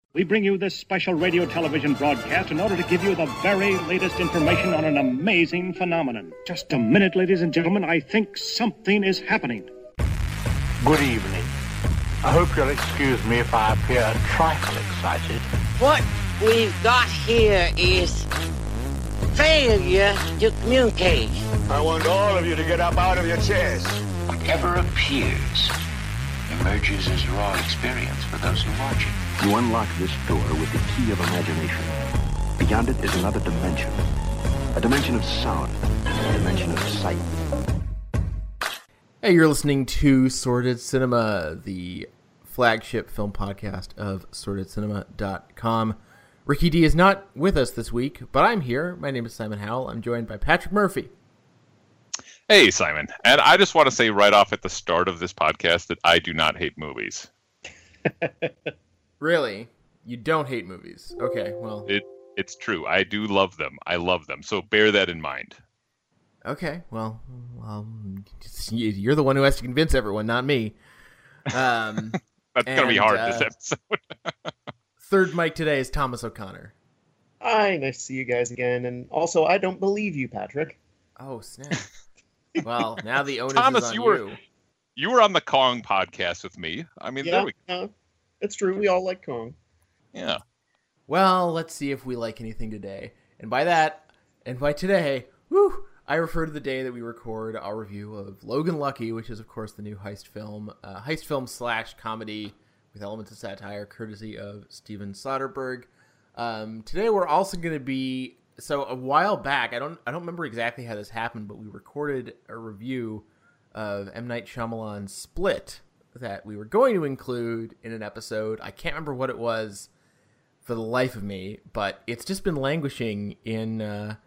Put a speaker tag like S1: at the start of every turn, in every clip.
S1: We bring you this special radio television broadcast in order to give you the very latest information on an amazing phenomenon. Just a minute, ladies and gentlemen. I think something is happening.
S2: Good evening. I hope you'll excuse me if I appear a trifle excited.
S3: What we've got here is failure to communicate.
S4: I want all of you to get up out of your chairs.
S5: Whatever appears emerges as raw experience for those who watch it.
S6: You unlock this door with the key of imagination. Beyond it is another dimension. A dimension of sound. A dimension of sight.
S7: Hey, you're listening to Sordid Cinema, the flagship film podcast of SordidCinema.com. Ricky D is not with us this week, but I'm here. My name is Simon Howell. I'm joined by Patrick Murphy.
S8: Hey, Simon. And I just want to say right off at the start of this podcast that I do not hate movies.
S7: Really? You don't hate movies? Okay, well...
S8: It's true. I do love them. I love them. So bear that in mind.
S7: Okay, well you're the one who has to convince everyone, not me.
S8: That's going to be hard this episode.
S7: Third mic today is Thomas O'Connor.
S9: Hi, nice to see you guys again. And also, I don't believe you, Patrick.
S7: Oh, snap. Well, now the onus
S8: Thomas,
S7: is on you.
S8: You were on the Kong podcast with me. I mean, there we go.
S9: It's true. We all like Kong.
S8: Yeah.
S7: Well, let's see if we like anything today. And by today, I refer to the day that we record our review of Logan Lucky, which is, of course, the new heist film / comedy with elements of satire, courtesy of Steven Soderbergh. Today, we're also going to be... So a while back, I don't remember exactly how this happened, but we recorded a review of M. Night Shyamalan's Split that we were going to include in an episode. I can't remember what it was for the life of me, but it's just been languishing in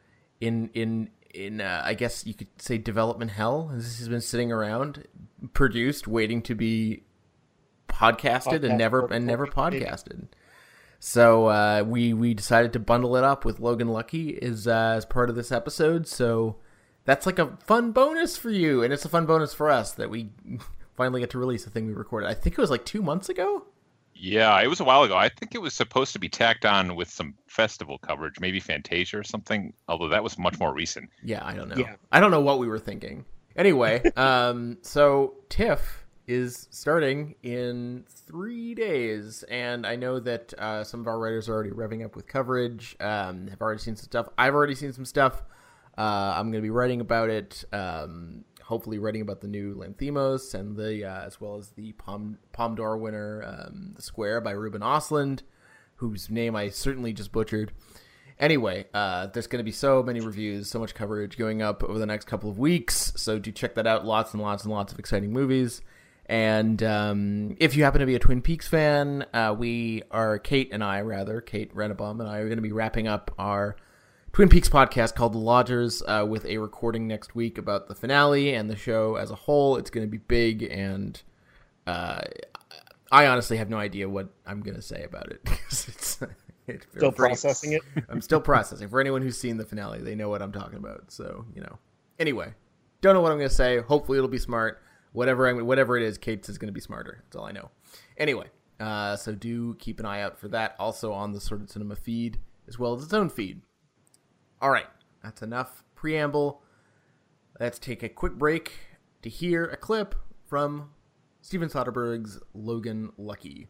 S7: I guess you could say development hell. This has been sitting around, produced, waiting to be podcasted and never podcasted. So we decided to bundle it up with Logan Lucky as part of this episode. So that's like a fun bonus for you, and it's a fun bonus for us that we finally get to release the thing we recorded. I think it was like 2 months ago.
S8: Yeah, it was a while ago. I think it was supposed to be tacked on with some festival coverage, maybe Fantasia or something, although that was much more recent.
S7: Yeah, I don't know. Yeah. I don't know what we were thinking. Anyway, so TIFF is starting in 3 days, and I know that some of our writers are already revving up with coverage, have already seen some stuff. I've already seen some stuff. I'm going to be writing about it, hopefully writing about the new Lanthimos and the as well as the Palme d'Or winner, The Square by Ruben Östlund, whose name I certainly just butchered. Anyway, there's going to be so many reviews, so much coverage going up over the next couple of weeks, so do check that out. Lots and lots and lots of exciting movies. And if you happen to be a Twin Peaks fan, Kate Rennebaum and I are going to be wrapping up our Twin Peaks podcast called The Lodgers with a recording next week about the finale and the show as a whole. It's going to be big, and I honestly have no idea what I'm going to say about it. It's
S9: still processing it?
S7: I'm still processing. For anyone who's seen the finale, they know what I'm talking about. So, Anyway, don't know what I'm going to say. Hopefully it'll be smart. Whatever it is, Kate's is going to be smarter. That's all I know. Anyway, so do keep an eye out for that. Also on the Sordid Cinema feed, as well as its own feed. All right, that's enough preamble. Let's take a quick break to hear a clip from Steven Soderbergh's Logan Lucky.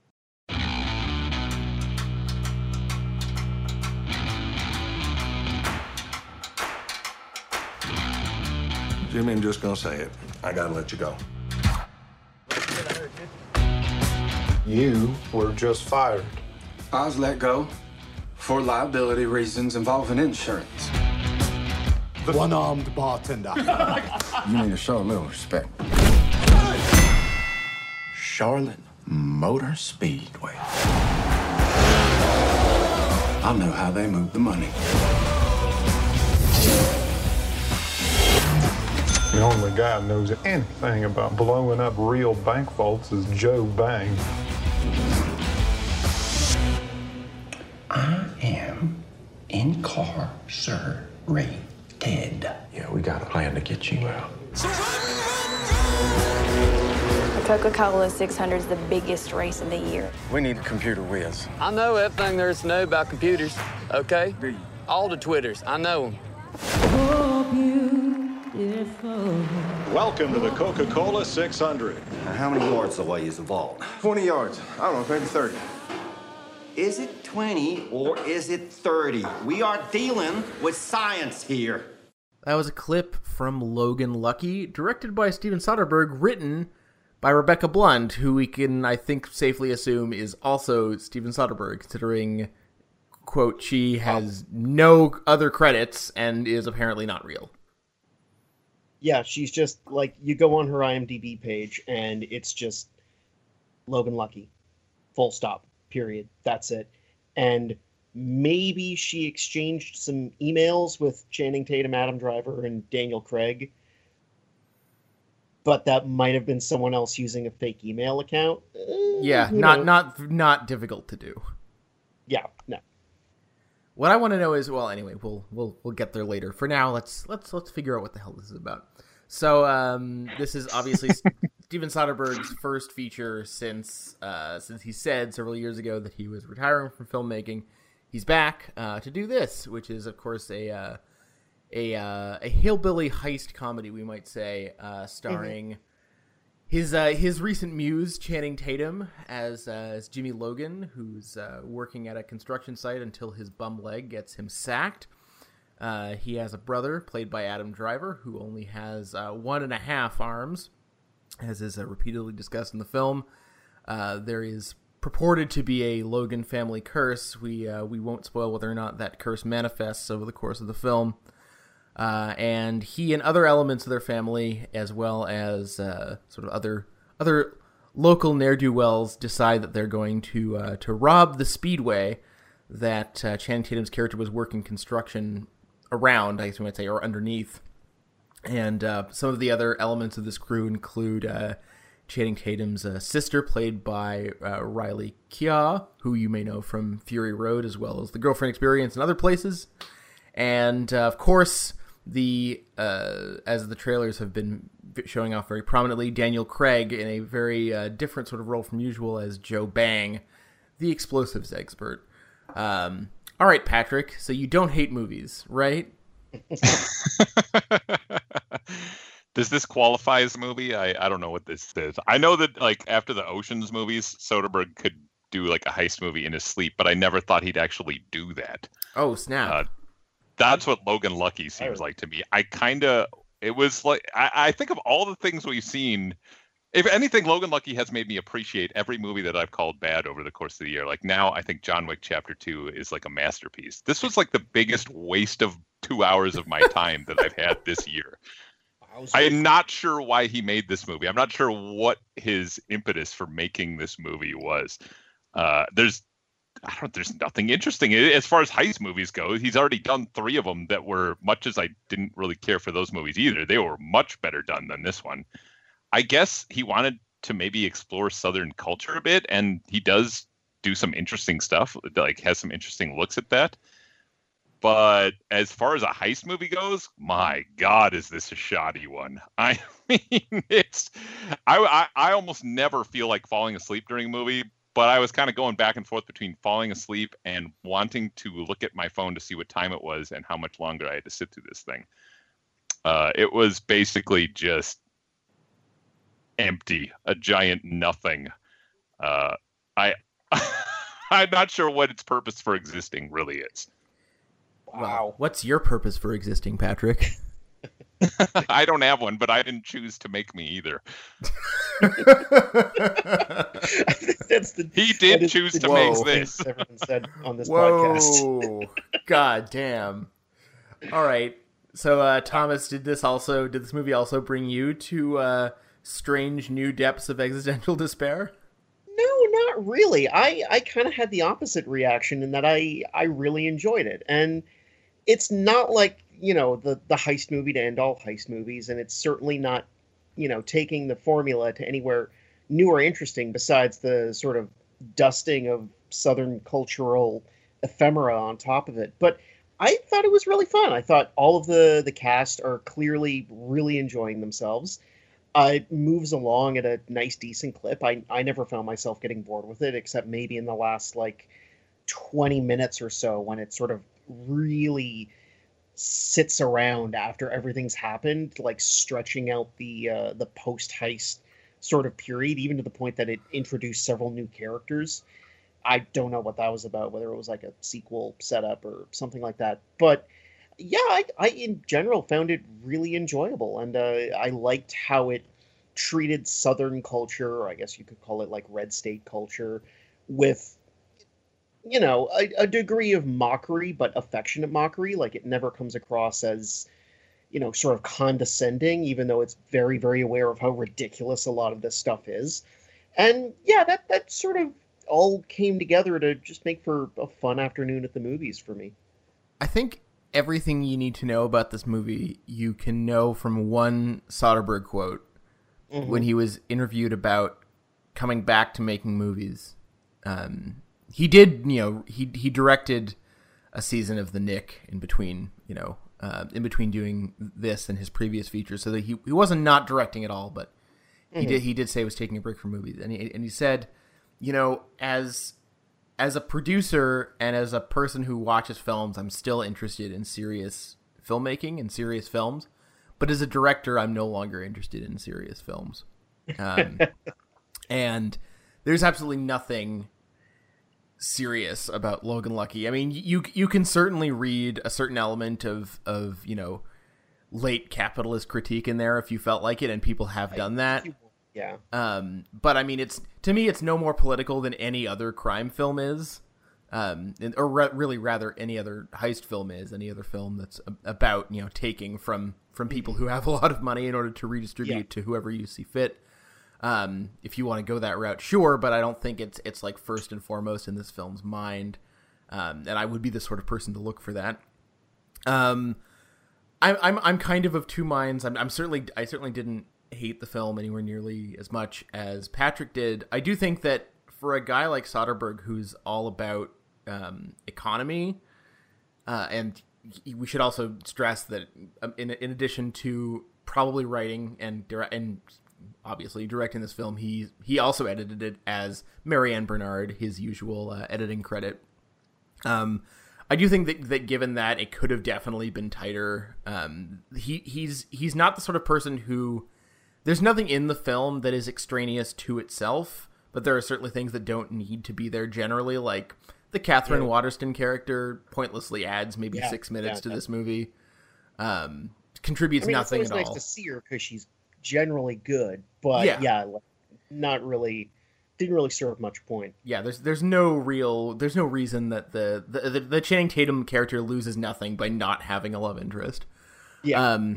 S4: Jimmy, I'm just gonna say it. I gotta let you go. You were just fired.
S10: I was let go for liability reasons involving insurance.
S4: The one-armed bartender.
S10: You need to show a little respect. Charlotte Motor Speedway. I know how they move the money.
S4: The only guy who knows anything about blowing up real bank vaults is Joe Bang.
S10: I am incarcerated.
S4: Yeah, we got a plan to get you out.
S11: Coca-Cola 600 is the biggest race of the year.
S10: We need a computer whiz.
S12: I know everything there is to know about computers, okay? All the Twitters, I know them.
S13: Welcome to the Coca-Cola 600.
S14: Now, how many yards away is the vault?
S10: 20 yards. I don't know, maybe 30.
S14: Is it 20 or is it 30? We are dealing with science here.
S7: That was a clip from Logan Lucky, directed by Steven Soderbergh, written by Rebecca Blunt, who we can, I think, safely assume is also Steven Soderbergh, considering, quote, she has no other credits and is apparently not real.
S9: Yeah, she's just, like, you go on her IMDb page, and it's just Logan Lucky. Full stop. Period. That's it. And maybe she exchanged some emails with Channing Tatum, Adam Driver, and Daniel Craig. But that might have been someone else using a fake email account.
S7: Yeah, not difficult to do.
S9: Yeah, no.
S7: What I want to know is, well, anyway, we'll get there later. For now, let's figure out what the hell this is about. So this is obviously Steven Soderbergh's first feature since he said several years ago that he was retiring from filmmaking. He's back to do this, which is, of course, a hillbilly heist comedy, we might say, starring his recent muse, Channing Tatum, as Jimmy Logan, who's working at a construction site until his bum leg gets him sacked. He has a brother, played by Adam Driver, who only has 1.5 arms, as is repeatedly discussed in the film. There is purported to be a Logan family curse. We won't spoil whether or not that curse manifests over the course of the film. And he and other elements of their family, as well as sort of other local ne'er-do-wells, decide that they're going to rob the speedway that Channing Tatum's character was working construction around, I guess we might say, or underneath. And some of the other elements of this crew include Channing Tatum's sister, played by Riley Keough, who you may know from Fury Road, as well as The Girlfriend Experience and other places. And of course, as the trailers have been showing off very prominently, Daniel Craig in a very different sort of role from usual as Joe Bang, the explosives expert. All right, Patrick, so you don't hate movies, right?
S8: Does this qualify as a movie? I don't know what this is. I know that, like, after the Ocean's movies, Soderbergh could do like a heist movie in his sleep, but I never thought he'd actually do that.
S7: Oh, snap.
S8: That's what Logan Lucky seems like to me. It was like, I think of all the things we've seen, if anything, Logan Lucky has made me appreciate every movie that I've called bad over the course of the year. Like now, I think John Wick Chapter 2 is like a masterpiece. This was like the biggest waste of 2 hours of my time that I've had this year. I am not sure why he made this movie. I'm not sure what his impetus for making this movie was. There's nothing interesting as far as heist movies go. He's already done 3 of them that were, much as I didn't really care for those movies either, they were much better done than this one. I guess he wanted to maybe explore Southern culture a bit, and he does do some interesting stuff, like has some interesting looks at that. But as far as a heist movie goes, my God, is this a shoddy one? I mean, I almost never feel like falling asleep during a movie, but I was kind of going back and forth between falling asleep and wanting to look at my phone to see what time it was and how much longer I had to sit through this thing. It was basically just empty, a giant nothing. I'm not sure what its purpose for existing really is.
S7: Wow. Well, what's your purpose for existing, Patrick?
S8: I don't have one, but I didn't choose to make me either. He did choose to make this.
S9: Everyone said on this podcast.
S7: God damn. All right. So, Thomas, did this movie also bring you to strange new depths of existential despair?
S9: No, not really. I kind of had the opposite reaction in that I really enjoyed it. And it's not like, the heist movie to end all heist movies, and it's certainly not, taking the formula to anywhere new or interesting besides the sort of dusting of Southern cultural ephemera on top of it. But I thought it was really fun. I thought all of the cast are clearly really enjoying themselves. It moves along at a nice, decent clip. I never found myself getting bored with it, except maybe in the last, 20 minutes or so, when it sort of really sits around after everything's happened, stretching out the post-heist sort of period, even to the point that it introduced several new characters. I don't know what that was about, whether it was a sequel setup or something like that. But yeah, I in general found it really enjoyable, and I liked how it treated Southern culture, or I guess you could call it red state culture, with a degree of mockery, but affectionate mockery. It never comes across as sort of condescending, even though it's very, very aware of how ridiculous a lot of this stuff is. And yeah, that sort of all came together to just make for a fun afternoon at the movies for me.
S7: I think everything you need to know about this movie you can know from one Soderbergh quote when he was interviewed about coming back to making movies. He did, he directed a season of The Knick in between, in between doing this and his previous features, so that he wasn't not directing at all, but he did say he was taking a break from movies, and he said, as a producer and as a person who watches films, I'm still interested in serious filmmaking and serious films, but as a director, I'm no longer interested in serious films. And there's absolutely nothing serious about Logan Lucky. I mean, you can certainly read a certain element of late capitalist critique in there if you felt like it, and people have done that.
S9: Yeah.
S7: But I mean, to me, it's no more political than any other crime film is, really rather any other heist film is, any other film that's about taking from people who have a lot of money in order to redistribute to whoever you see fit. If you want to go that route, sure, but I don't think it's first and foremost in this film's mind, and I would be the sort of person to look for that. I'm kind of two minds. I certainly didn't hate the film anywhere nearly as much as Patrick did. I do think that for a guy like Soderbergh, who's all about economy, and we should also stress that in addition to probably writing and obviously directing this film, he also edited it as Marianne Bernard, his usual editing credit. I do think that given that it could have definitely been tighter, he's not the sort of person who, there's nothing in the film that is extraneous to itself, but there are certainly things that don't need to be there generally, like the Catherine Waterston character pointlessly adds maybe 6 minutes to this movie. Contributes nothing at all.
S9: It's always nice to see her because she's generally good, but not really, didn't really serve much point.
S7: Yeah, there's no reason that the Channing Tatum character loses nothing by not having a love interest. Yeah.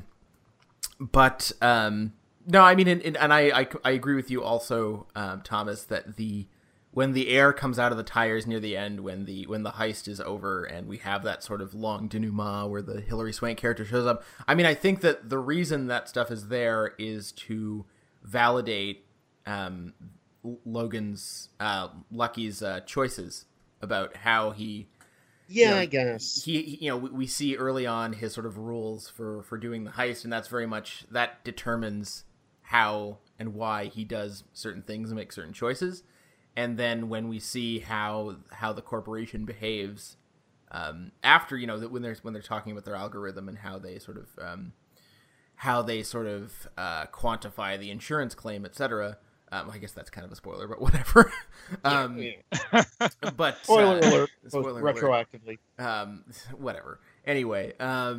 S7: No, I mean, and I agree with you also, Thomas, that when the air comes out of the tires near the end, when the heist is over and we have that sort of long denouement where the Hilary Swank character shows up, I mean, I think that the reason that stuff is there is to validate Lucky's choices about how he.
S9: Yeah, I guess
S7: we see early on his sort of rules for doing the heist, and that's very much that determines how and why he does certain things and makes certain choices. And then when we see how the corporation behaves after, when they're talking about their algorithm and how they sort of quantify the insurance claim, etc. I guess that's kind of a spoiler, but whatever. But
S9: spoiler alert, retroactively.
S7: Whatever. Anyway,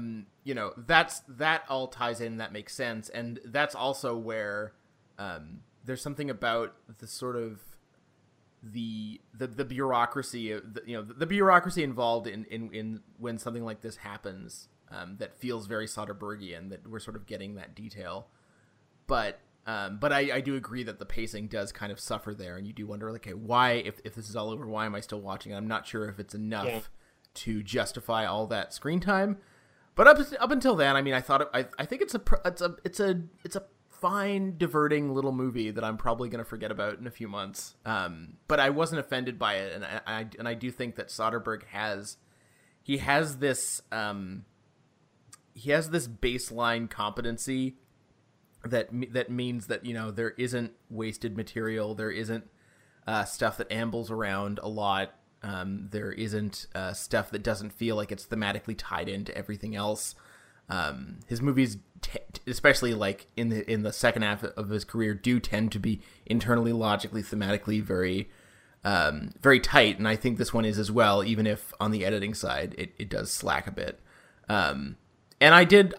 S7: that all ties in. That makes sense, and that's also where there's something about the sort of the bureaucracy, the bureaucracy involved in when something like this happens, that feels very Soderberghian. That we're sort of getting that detail, but I do agree that the pacing does kind of suffer there, and you do wonder, okay, why, if this is all over, why am I still watching it? I'm not sure if it's enough to justify all that screen time. But up until then, I mean, I think it's a fine, diverting little movie that I'm probably going to forget about in a few months. But I wasn't offended by it, and I do think that Soderbergh has this baseline competency that means that, you know, there isn't wasted material, there isn't stuff that ambles around a lot, there isn't stuff that doesn't feel like it's thematically tied into everything else. His movies, especially like in the second half of his career, do tend to be internally, logically, thematically very very tight, and I think this one is as well, even if on the editing side it does slack a bit. And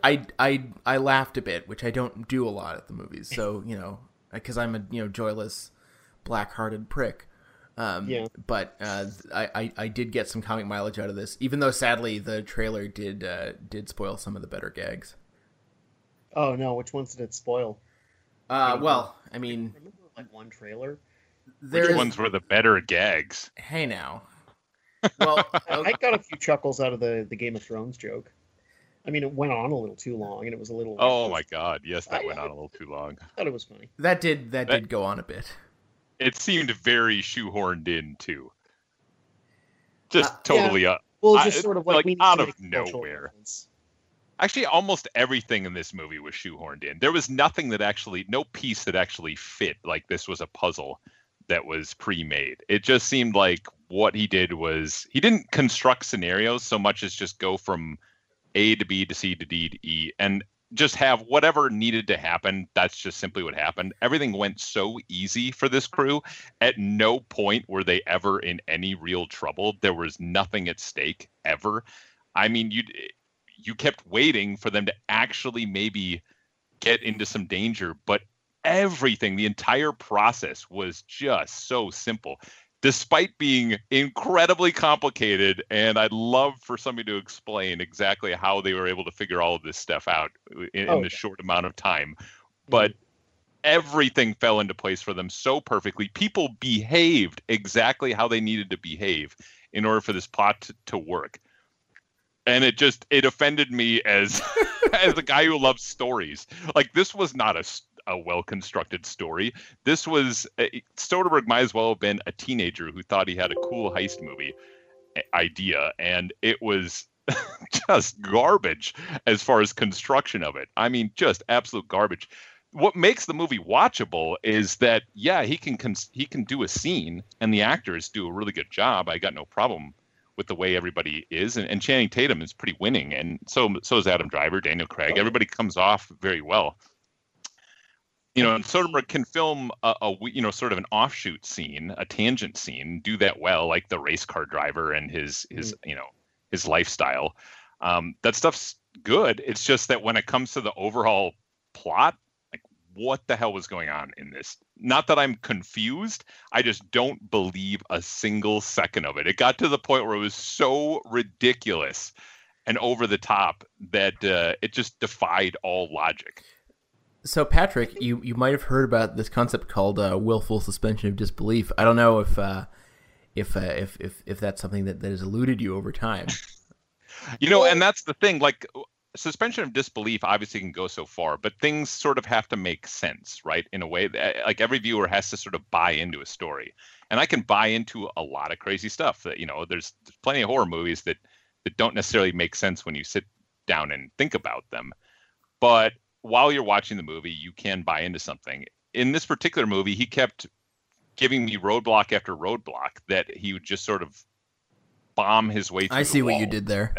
S7: I laughed a bit, which I don't do a lot at the movies. So, you know, because I'm a, you know, joyless, black-hearted prick. But I did get some comic mileage out of this, even though sadly the trailer did spoil some of the better gags.
S9: Oh no, which ones did it spoil?
S7: Well, I mean,
S9: I remember like one trailer.
S8: Which ones were the better gags?
S7: Hey now. Well,
S9: I got a few chuckles out of the Game of Thrones joke. I mean, it went on a little too long, and it was a little.
S8: Oh my god! Yes, that went on a little too long.
S9: I thought it was funny.
S7: That did go on a bit.
S8: It seemed very shoehorned in too. Just totally
S9: up. Well, just sort of like
S8: out of nowhere. Reference. Actually, almost everything in this movie was shoehorned in. There was nothing that actually, no piece that actually fit. Like this was a puzzle that was pre-made. It just seemed like what he did was he didn't construct scenarios so much as just go from A to B to C to D to E and just have whatever needed to happen. That's just simply what happened. Everything went so easy for this crew. At no point were they ever in any real trouble. There was nothing at stake ever. I mean, you kept waiting for them to actually maybe get into some danger, but everything, the entire process was just so simple. Despite being incredibly complicated, and I'd love for somebody to explain exactly how they were able to figure all of this stuff out in the short amount of time. But everything fell into place for them so perfectly. People behaved exactly how they needed to behave in order for this plot to work. And it offended me as as a guy who loves stories. Like, this was not a well-constructed story. This was Soderbergh might as well have been a teenager who thought he had a cool heist movie idea, and it was just garbage as far as construction of it. I mean, just absolute garbage. What makes the movie watchable is that, yeah, he can do a scene, and the actors do a really good job. I got no problem with the way everybody is, and Channing Tatum is pretty winning, and so is Adam Driver, Daniel Craig. Everybody comes off very well. You know, and Soderbergh can film a sort of an offshoot scene, a tangent scene, do that well, like the race car driver and his lifestyle. That stuff's good. It's just that when it comes to the overall plot, like, what the hell was going on in this? Not that I'm confused. I just don't believe a single second of it. It got to the point where it was so ridiculous and over the top that it just defied all logic.
S7: So, Patrick, you might have heard about this concept called willful suspension of disbelief. I don't know if that's something that has eluded you over time.
S8: You know, and that's the thing. Like, suspension of disbelief obviously can go so far, but things sort of have to make sense, right? In a way that, like, every viewer has to sort of buy into a story. And I can buy into a lot of crazy stuff that, you know, there's plenty of horror movies that don't necessarily make sense when you sit down and think about them. But while you're watching the movie, you can buy into something. In this particular movie, he kept giving me roadblock after roadblock that he would just sort of bomb his way through.
S7: I see what you did there.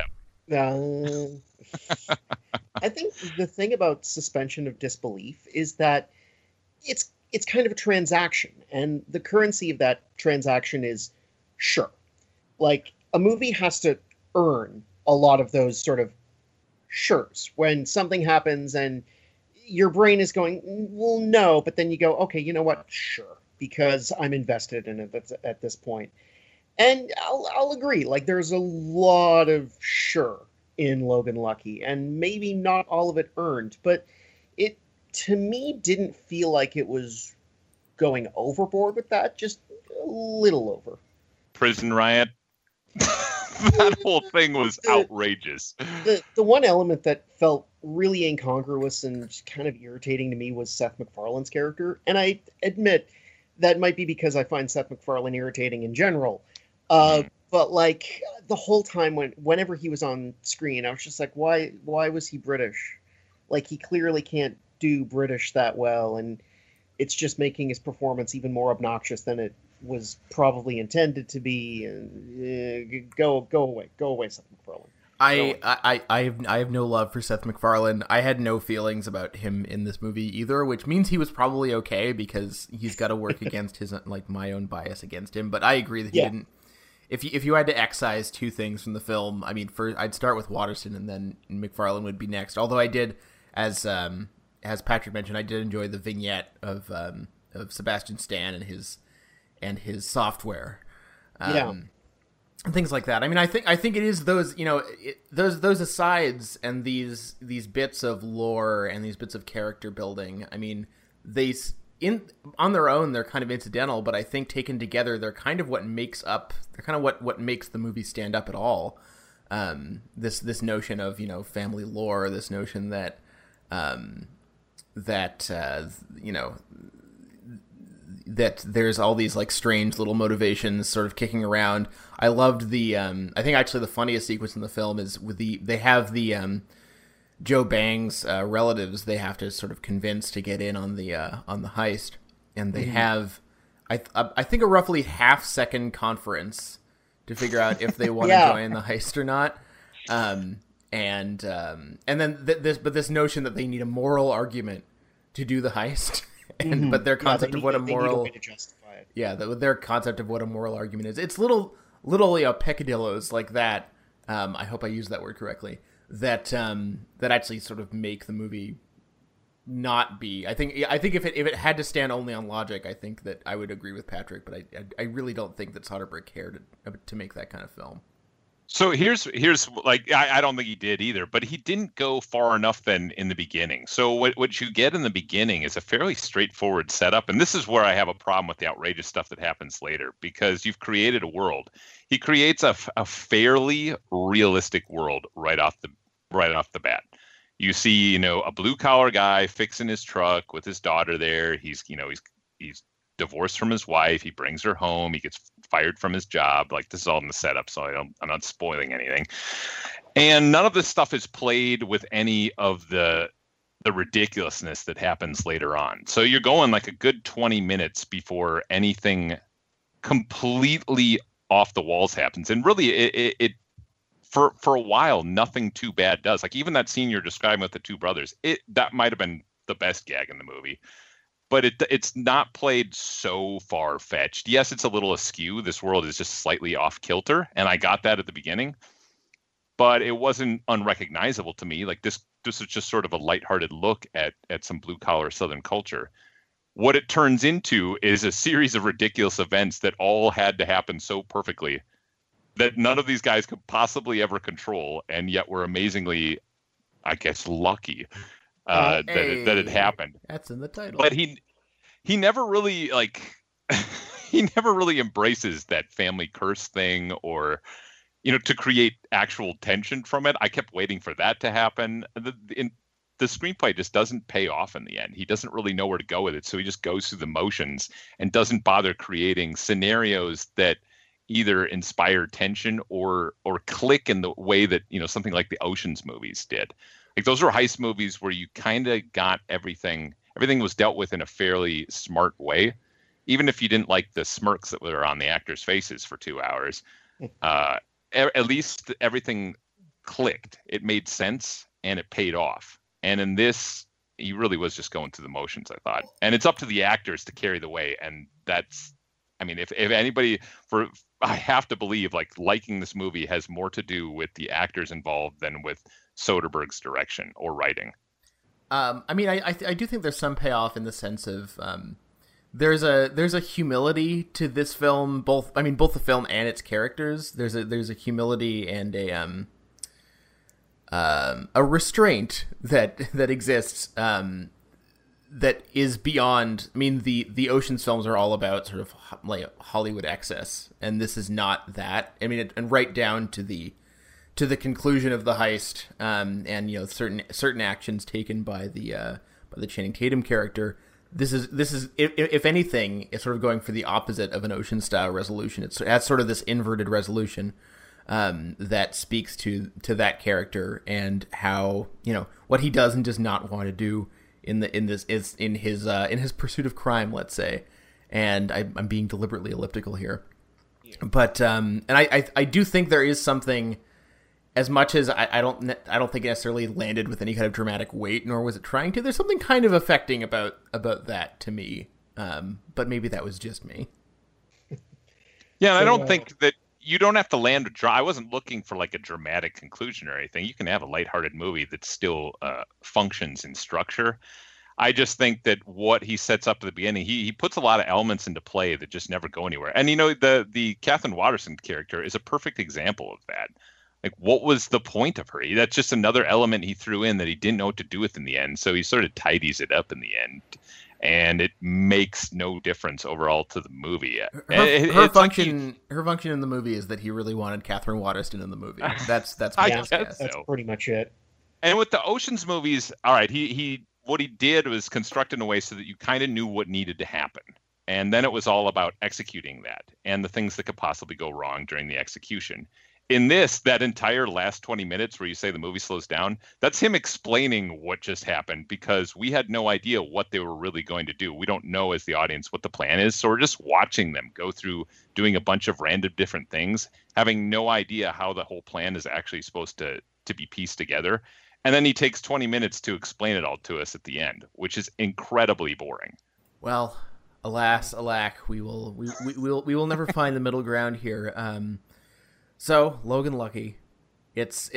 S9: I think the thing about suspension of disbelief is that it's kind of a transaction, and the currency of that transaction is sure. Like, a movie has to earn a lot of those sort of sure's. When something happens and your brain is going, well, no, but then you go, okay, you know what? Sure, because I'm invested in it at this point. And I'll agree. Like, there's a lot of sure in Logan Lucky, and maybe not all of it earned, but it, to me, didn't feel like it was going overboard with that, just a little over.
S8: Prison Riot. That whole thing was outrageous.
S9: The one element that felt really incongruous and just kind of irritating to me was Seth MacFarlane's character. And I admit that might be because I find Seth MacFarlane irritating in general. But like the whole time whenever he was on screen, I was just like, why was he British? Like, he clearly can't do British that well, and it's just making his performance even more obnoxious than it was probably intended to be. And go away, Seth MacFarlane.
S7: I have no love for Seth MacFarlane. I had no feelings about him in this movie either, which means he was probably okay because he's got to work against his my own bias against him. But I agree that he didn't. If you had to excise two things from the film, I mean, I'd start with Watterson and then MacFarlane would be next. Although I did, as Patrick mentioned, I did enjoy the vignette of Sebastian Stan and his software, and things like that. I mean, I think it is those those asides and these bits of lore and these bits of character building. I mean, on their own, they're kind of incidental, but I think taken together, they're kind of what makes the movie stand up at all. This notion of, family lore, this notion that there's all these like strange little motivations sort of kicking around. I loved I think actually the funniest sequence in the film is they have the Joe Bang's relatives they have to sort of convince to get in on the heist, and they have I think a roughly half-second conference to figure out if they want to join the heist or not, and then this notion that they need a moral argument to do the heist, but their concept of what a moral their concept of what a moral argument is, it's little peccadillos like that. I hope I used that word correctly. That actually sort of make the movie not be. I think if it had to stand only on logic, I think that I would agree with Patrick. But I really don't think that Soderbergh cared to make that kind of film.
S8: So here's like I don't think he did either, but he didn't go far enough then in the beginning. So what you get in the beginning is a fairly straightforward setup, and this is where I have a problem with the outrageous stuff that happens later, because you've created a world. He creates a fairly realistic world right off the bat. You see, a blue collar guy fixing his truck with his daughter there. He's divorced from his wife. He brings her home. He gets fired from his job. Like, this is all in the setup, so I'm not spoiling anything. And none of this stuff is played with any of the ridiculousness that happens later on. So you're going like a good 20 minutes before anything completely off the walls happens. And really, it for a while, nothing too bad does. Like, even that scene you're describing with the two brothers, that might have been the best gag in the movie. But it's not played so far-fetched. Yes, it's a little askew. This world is just slightly off-kilter, and I got that at the beginning. But it wasn't unrecognizable to me. Like, this was just sort of a lighthearted look at some blue-collar Southern culture. What it turns into is a series of ridiculous events that all had to happen so perfectly that none of these guys could possibly ever control, and yet were amazingly, I guess, lucky that it happened.
S7: That's in the title.
S8: But he never really he never really embraces that family curse thing, or to create actual tension from it. I kept waiting for that to happen. The screenplay just doesn't pay off in the end. He doesn't really know where to go with it, so he just goes through the motions and doesn't bother creating scenarios that either inspire tension or click in the way that something like the Ocean's movies did. Like, those were heist movies where you kind of got everything was dealt with in a fairly smart way, even if you didn't like the smirks that were on the actors' faces for 2 hours. At least everything clicked. It made sense and it paid off. And in this, he really was just going through the motions, I thought. And it's up to the actors to carry the way. And that's, I mean, if anybody, I have to believe liking this movie has more to do with the actors involved than with Soderbergh's direction or writing.
S7: I mean, I do think there's some payoff in the sense of there's a humility to this film, both the film and its characters. There's a humility and a restraint that exists that is beyond. I mean, the Ocean's films are all about sort of like Hollywood excess, and this is not that. I mean, and right down to the conclusion of the heist, and certain actions taken by the Channing Tatum character. This is if anything, it's sort of going for the opposite of an Ocean style resolution. It has sort of this inverted resolution that speaks to that character and how what he does and does not want to do in his pursuit of crime, let's say. And I'm being deliberately elliptical here, but and I do think there is something, as much as I don't think it necessarily landed with any kind of dramatic weight, nor was it trying to. There's something kind of affecting about that to me, but maybe that was just me.
S8: Yeah, and I don't think that you don't have to land a I wasn't looking for like a dramatic conclusion or anything. You can have a lighthearted movie that still functions in structure. I just think that what he sets up at the beginning, he puts a lot of elements into play that just never go anywhere. And the Katherine Waterston character is a perfect example of that. Like, what was the point of her? That's just another element he threw in that he didn't know what to do with in the end. So he sort of tidies it up in the end, and it makes no difference overall to the movie.
S7: Her function in the movie is that he really wanted Katherine Waterston in the movie. That's my guess.
S9: That's pretty much it.
S8: And with the Ocean's movies, all right, what he did was construct in a way so that you kind of knew what needed to happen. And then it was all about executing that and the things that could possibly go wrong during the execution. In this, that entire last 20 minutes where you say the movie slows down, that's him explaining what just happened, because we had no idea what they were really going to do. We don't know as the audience what the plan is. So we're just watching them go through doing a bunch of random different things, having no idea how the whole plan is actually supposed to be pieced together. And then he takes 20 minutes to explain it all to us at the end, which is incredibly boring.
S7: Well, alas, alack, we will never find the middle ground here. So Logan Lucky, it's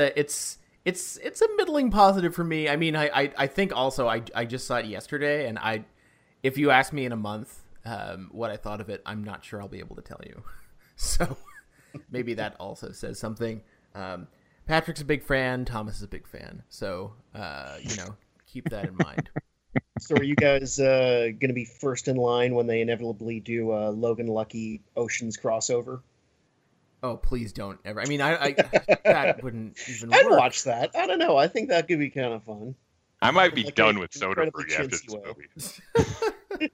S7: a middling positive for me. I mean, I think also I just saw it yesterday, and if you ask me in a month what I thought of it, I'm not sure I'll be able to tell you. So maybe that also says something. Patrick's a big fan. Thomas is a big fan. So, keep that in mind.
S9: So are you guys going to be first in line when they inevitably do a Logan Lucky Oceans crossover?
S7: Oh, please don't ever. I mean, I that wouldn't even
S9: I'd
S7: work.
S9: watch that. I don't know. I think that could be kind of fun.
S8: I might be done with Soderbergh after this movie.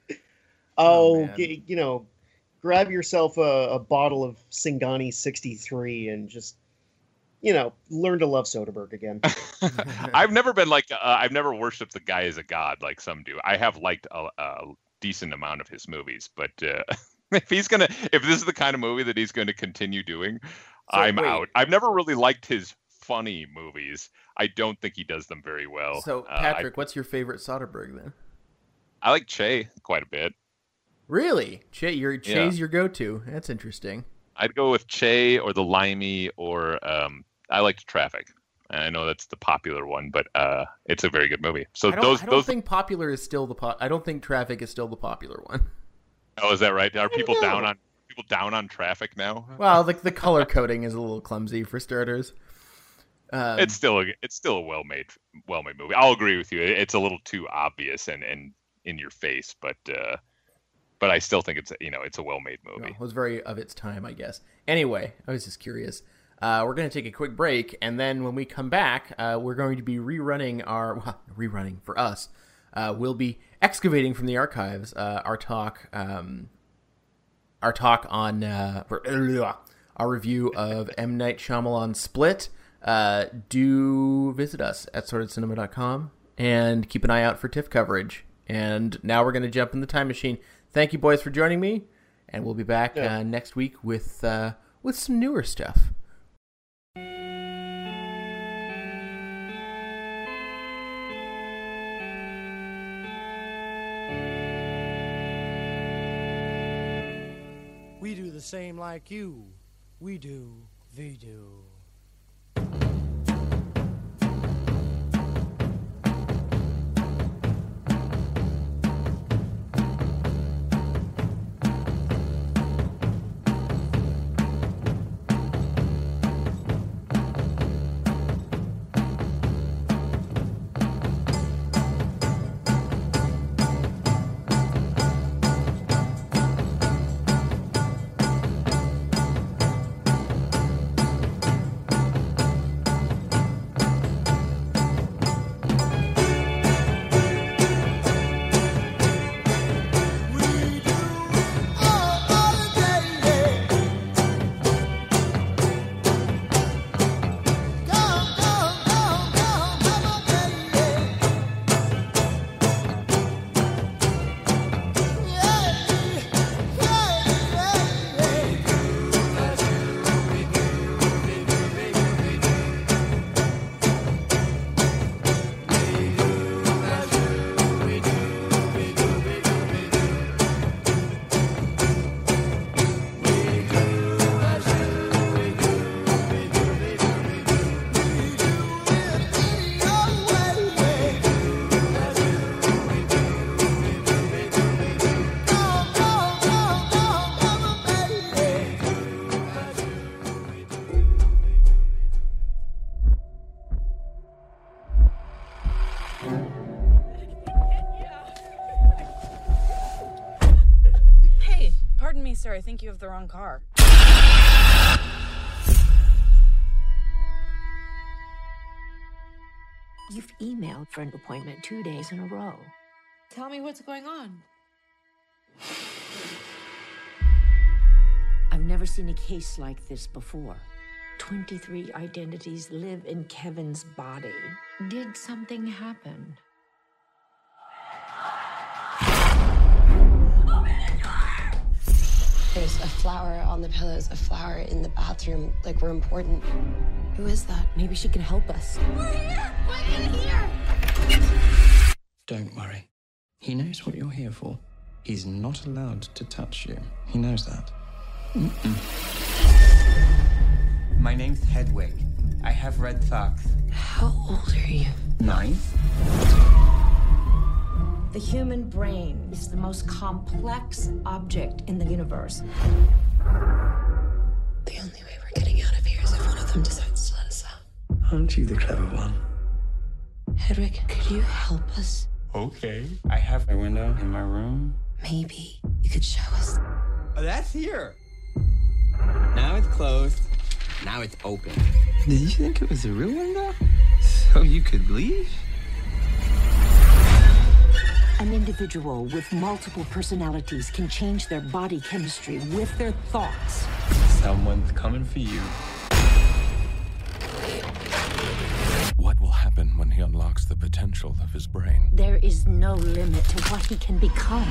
S9: Grab yourself a bottle of Singani 63 and just, learn to love Soderbergh again.
S8: I've never been I've never worshipped the guy as a god like some do. I have liked a decent amount of his movies, but if this is the kind of movie that he's going to continue doing, I'm out. I've never really liked his funny movies. I don't think he does them very well.
S7: So, Patrick, what's your favorite Soderbergh then?
S8: I like Che quite a bit.
S7: Really? Che's your go-to. That's interesting.
S8: I'd go with Che or The Limey, or I liked Traffic. I know that's the popular one, but it's a very good movie. So I don't
S7: think Popular is still I don't think Traffic is still the popular one.
S8: Oh, is that right? Are people down on Traffic now?
S7: Well, the color coding is a little clumsy for starters.
S8: It's still a well-made movie. I'll agree with you. It's a little too obvious and in your face, but I still think it's a well-made movie.
S7: It was very of its time, I guess. Anyway, I was just curious. We're going to take a quick break, and then when we come back, we're going to be rerunning for us. We'll be excavating from the archives our talk on our review of M. Night Shyamalan's Split. Do visit us at sortedcinema.com and keep an eye out for TIFF coverage. And now we're going to jump in the time machine. Thank you, boys, for joining me, and we'll be back next week with some newer stuff.
S15: We do the same like you. We do. We do.
S16: I think you have the wrong car.
S17: You've emailed for an appointment 2 days in a row.
S16: Tell me what's going on.
S17: I've never seen a case like this before. 23 identities live in Kevin's body. Did something happen?
S11: There's a flower on the pillows, a flower in the bathroom, like we're important. Who is that?
S17: Maybe she can help us.
S11: We're here! We're in here!
S10: Don't worry. He knows what you're here for. He's not allowed to touch you. He knows that.
S18: My name's Hedwig. I have red socks.
S17: How old are you?
S18: 9.
S17: The human brain is the most complex object in the universe.
S11: The only way we're getting out of here is if one of them decides to let us out.
S10: Aren't you the clever one?
S11: Hedwig, could you help us?
S10: Okay. I have a window in my room.
S11: Maybe you could show us.
S18: Oh, that's here. Now it's closed. Now it's open. Did you think it was a real window? So you could leave?
S17: An individual with multiple personalities can change their body chemistry with their thoughts.
S10: Someone's coming for you.
S19: What will happen when he unlocks the potential of his brain?
S17: There is no limit to what he can become.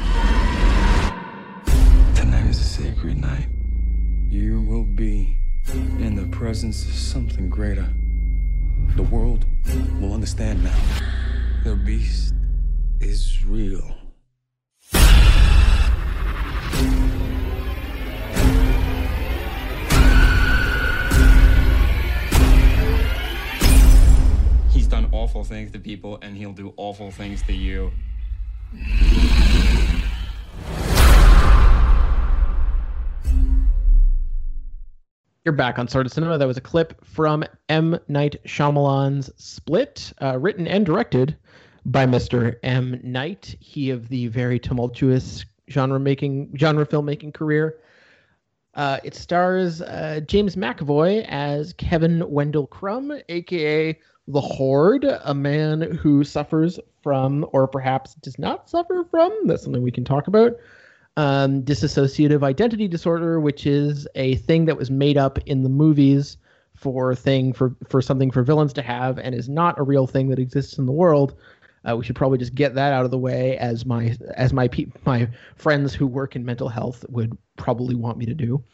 S10: Tonight is a sacred night. You will be in the presence of something greater. The world will understand now. The beast is real.
S18: He's done awful things to people, and he'll do awful things to you.
S7: You're back on Sort of Cinema. That was a clip from M. Night Shyamalan's Split, written and directed by Mr. M. Night. He of the very tumultuous genre filmmaking career. It stars James McAvoy as Kevin Wendell Crumb, aka the Horde, a man who suffers from, or perhaps does not suffer from, that's something we can talk about, dissociative identity disorder, which is a thing that was made up in the movies for something for villains to have, and is not a real thing that exists in the world. We should probably just get that out of the way, as my friends who work in mental health would probably want me to do.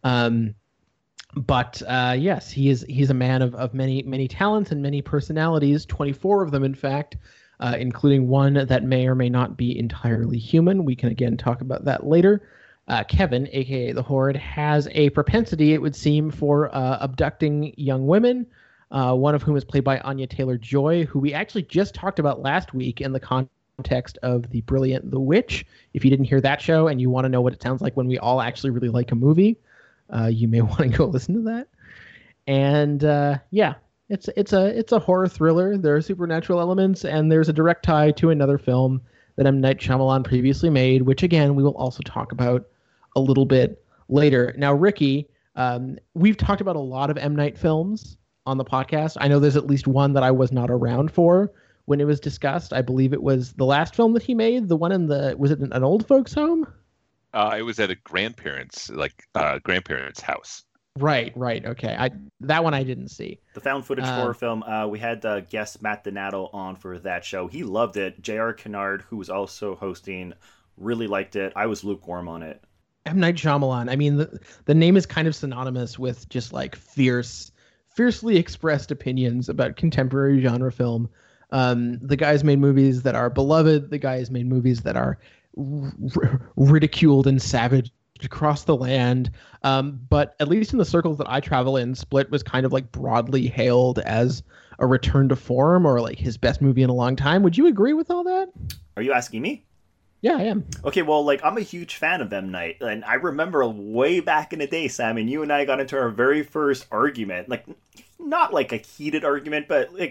S7: But yes, he's a man of many talents and many personalities, 24 of them, in fact, including one that may or may not be entirely human. We can again talk about that later. Kevin, aka the Horde, has a propensity, it would seem, for abducting young women. One of whom is played by Anya Taylor-Joy, who we actually just talked about last week in the context of the brilliant The Witch. If you didn't hear that show and you want to know what it sounds like when we all actually really like a movie, you may want to go listen to that. And yeah, it's a horror thriller. There are supernatural elements, and there's a direct tie to another film that M. Night Shyamalan previously made, which again we will also talk about a little bit later. Now, Ricky, we've talked about a lot of M. Night films on the podcast. I know there's at least one that I was not around for when it was discussed. I believe it was the last film that he made, the one was it an old folks home?
S8: It was at a grandparents' house.
S7: Right. Okay. That one I didn't see.
S20: The found footage horror film. We had guest Matt Donato on for that show. He loved it. J.R. Kennard, who was also hosting, really liked it. I was lukewarm on it.
S7: M. Night Shyamalan. I mean, the name is kind of synonymous with just like fiercely expressed opinions about contemporary genre film. The guy's made movies that are beloved. The guy's made movies that are ridiculed and savaged across the land. But at least in the circles that I travel in, Split was kind of like broadly hailed as a return to form, or like his best movie in a long time. Would you agree with all that?
S20: Are you asking me?
S7: Yeah, I am.
S20: Okay, well, like, I'm a huge fan of M. Night, and I remember way back in the day, Sam, and you and I got into our very first argument. Like, not like a heated argument, but like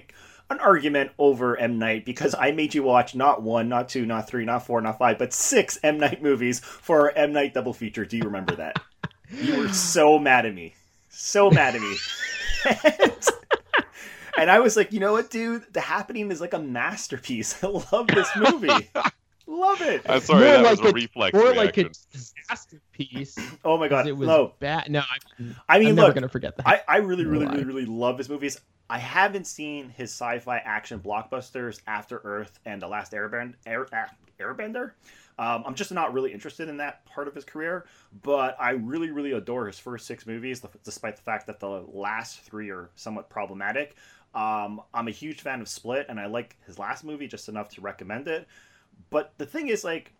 S20: an argument over M. Night because I made you watch not 1, not 2, not 3, not 4, not 5, but 6 M. Night movies for our M. Night double feature. Do you remember that? You were so mad at me. So mad at me. And I was like, you know what, dude? The Happening is like a masterpiece. I love this movie. Love it.
S8: I'm sorry, that was a reflex reaction.
S14: Like a disaster piece.
S20: Oh my god,
S14: it was
S20: no.
S14: bad. No,
S20: I mean,
S14: I'm
S20: look,
S14: never gonna forget that.
S20: I really love his movies. I haven't seen his sci-fi action blockbusters After Earth and The Last Airbender. I'm just not really interested in that part of his career, but I really adore his first 6 movies, despite the fact that the last 3 are somewhat problematic. I'm a huge fan of Split, and I like his last movie just enough to recommend it. But the thing is, like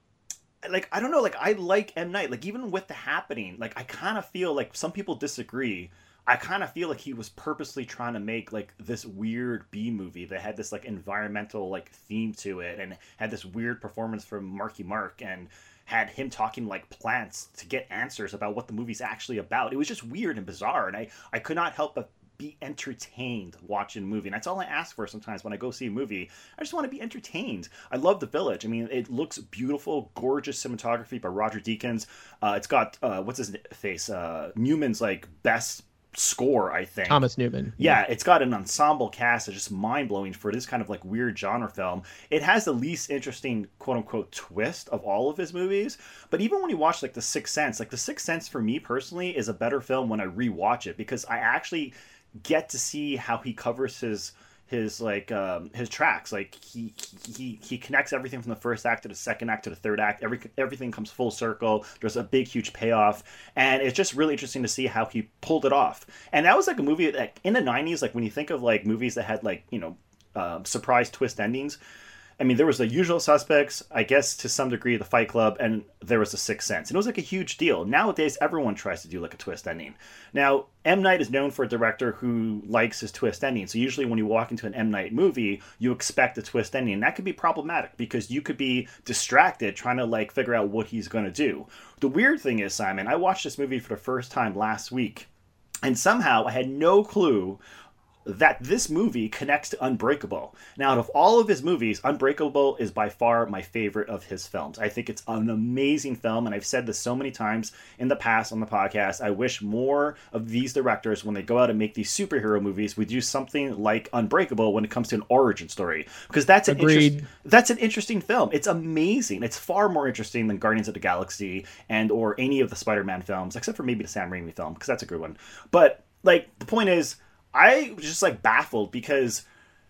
S20: I don't know, like I like M. Night. Like even with The Happening, like I kind of feel like some people disagree. I kind of feel like he was purposely trying to make like this weird B movie that had this like environmental like theme to it, and had this weird performance from Marky Mark, and had him talking like plants to get answers about what the movie's actually about. It was just weird and bizarre, and I could not help but be entertained watching a movie. And that's all I ask for sometimes when I go see a movie. I just want to be entertained. I love The Village. I mean, it looks beautiful, gorgeous cinematography by Roger Deakins. It's got what's his face? Newman's like best score, I think.
S14: Thomas Newman.
S20: Yeah, it's got an ensemble cast that's just mind-blowing for this kind of like weird genre film. It has the least interesting quote-unquote twist of all of his movies, but even when you watch like The Sixth Sense, like The Sixth Sense for me personally is a better film when I rewatch it, because I actually get to see how he covers his tracks. Like he connects everything from the first act to the second act to the third act. Everything comes full circle. There's a big huge payoff, and it's just really interesting to see how he pulled it off. And that was like a movie that in the 90s, like when you think of like movies that had like, you know, surprise twist endings, I mean, there was The Usual Suspects, I guess to some degree The Fight Club, and there was The Sixth Sense. And it was like a huge deal. Nowadays, everyone tries to do like a twist ending. Now, M. Night is known for a director who likes his twist ending. So usually when you walk into an M. Night movie, you expect a twist ending. And that could be problematic because you could be distracted trying to like figure out what he's going to do. The weird thing is, Simon, I watched this movie for the first time last week, and somehow I had no clue that this movie connects to Unbreakable. Now, out of all of his movies, Unbreakable is by far my favorite of his films. I think it's an amazing film, and I've said this so many times in the past on the podcast. I wish more of these directors, when they go out and make these superhero movies, would do something like Unbreakable when it comes to an origin story, because that's an interesting film. It's amazing. It's far more interesting than Guardians of the Galaxy and or any of the Spider-Man films, except for maybe the Sam Raimi film, because that's a good one. But like the point is, I was just like baffled because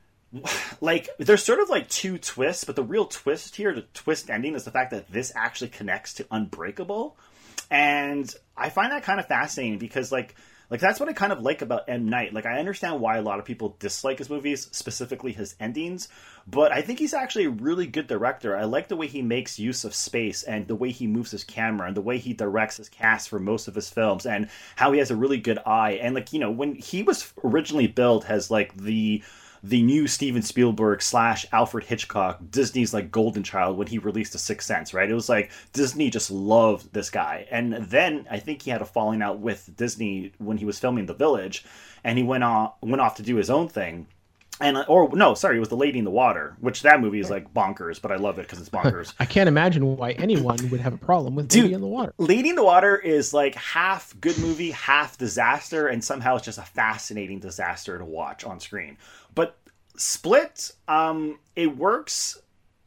S20: like there's sort of like 2 twists, but the real twist here, the twist ending, is the fact that this actually connects to Unbreakable. And I find that kind of fascinating because like that's what I kind of like about M. Night. Like I understand why a lot of people dislike his movies, specifically his endings, but I think he's actually a really good director. I like the way he makes use of space and the way he moves his camera and the way he directs his cast for most of his films and how he has a really good eye. And like, you know, when he was originally billed as like the new Steven Spielberg / Alfred Hitchcock, Disney's like golden child, when he released The Sixth Sense, right? It was like Disney just loved this guy. And then I think he had a falling out with Disney when he was filming The Village, and he went off to do his own thing. And it was The Lady in the Water, which that movie is like bonkers, but I love it because it's bonkers.
S14: I can't imagine why anyone would have a problem with Lady in the Water.
S20: Lady in the Water is like half good movie, half disaster, and somehow it's just a fascinating disaster to watch on screen. But Split, it works,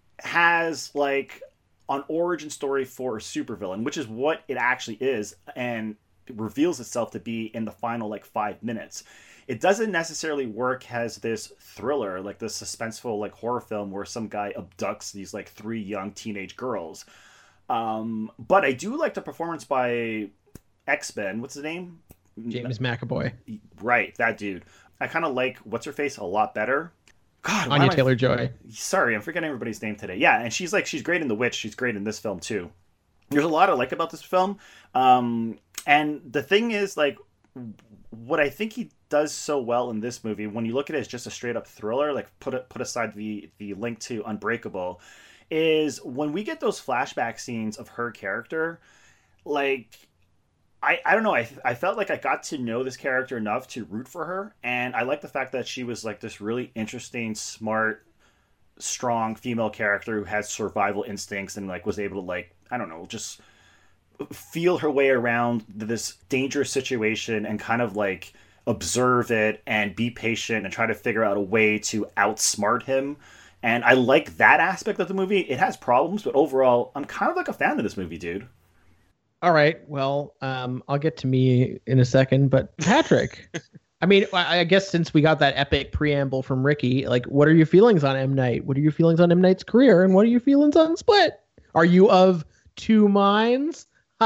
S20: has like an origin story for a supervillain, which is what it actually is, and it reveals itself to be in the final like 5 minutes. It doesn't necessarily work as this thriller, like this suspenseful like horror film where some guy abducts these like 3 young teenage girls. But I do like the performance by X-Men. What's his name?
S14: James McAvoy.
S20: Right, that dude. I kind of like What's-Her-Face a lot better. God,
S14: Anya Taylor-Joy.
S20: Sorry, I'm forgetting everybody's name today. Yeah, and she's great in The Witch. She's great in this film too. There's a lot I like about this film. And the thing is, like, what I think he does so well in this movie, when you look at it as just a straight up thriller, like put aside the link to Unbreakable, is when we get those flashback scenes of her character, like, I don't know. I felt like I got to know this character enough to root for her, and I like the fact that she was like this really interesting, smart, strong female character who has survival instincts and like was able to like, I don't know, just feel her way around this dangerous situation and kind of like observe it and be patient and try to figure out a way to outsmart him. And I like that aspect of the movie. It has problems, but overall, I'm kind of like a fan of this movie, dude.
S2: All right. Well, I'll get to me in a second, but Patrick, I mean, I guess since we got that epic preamble from Ricky, like, what are your feelings on M. Night? What are your feelings on M. Night's career? And what are your feelings on Split? Are you of two minds?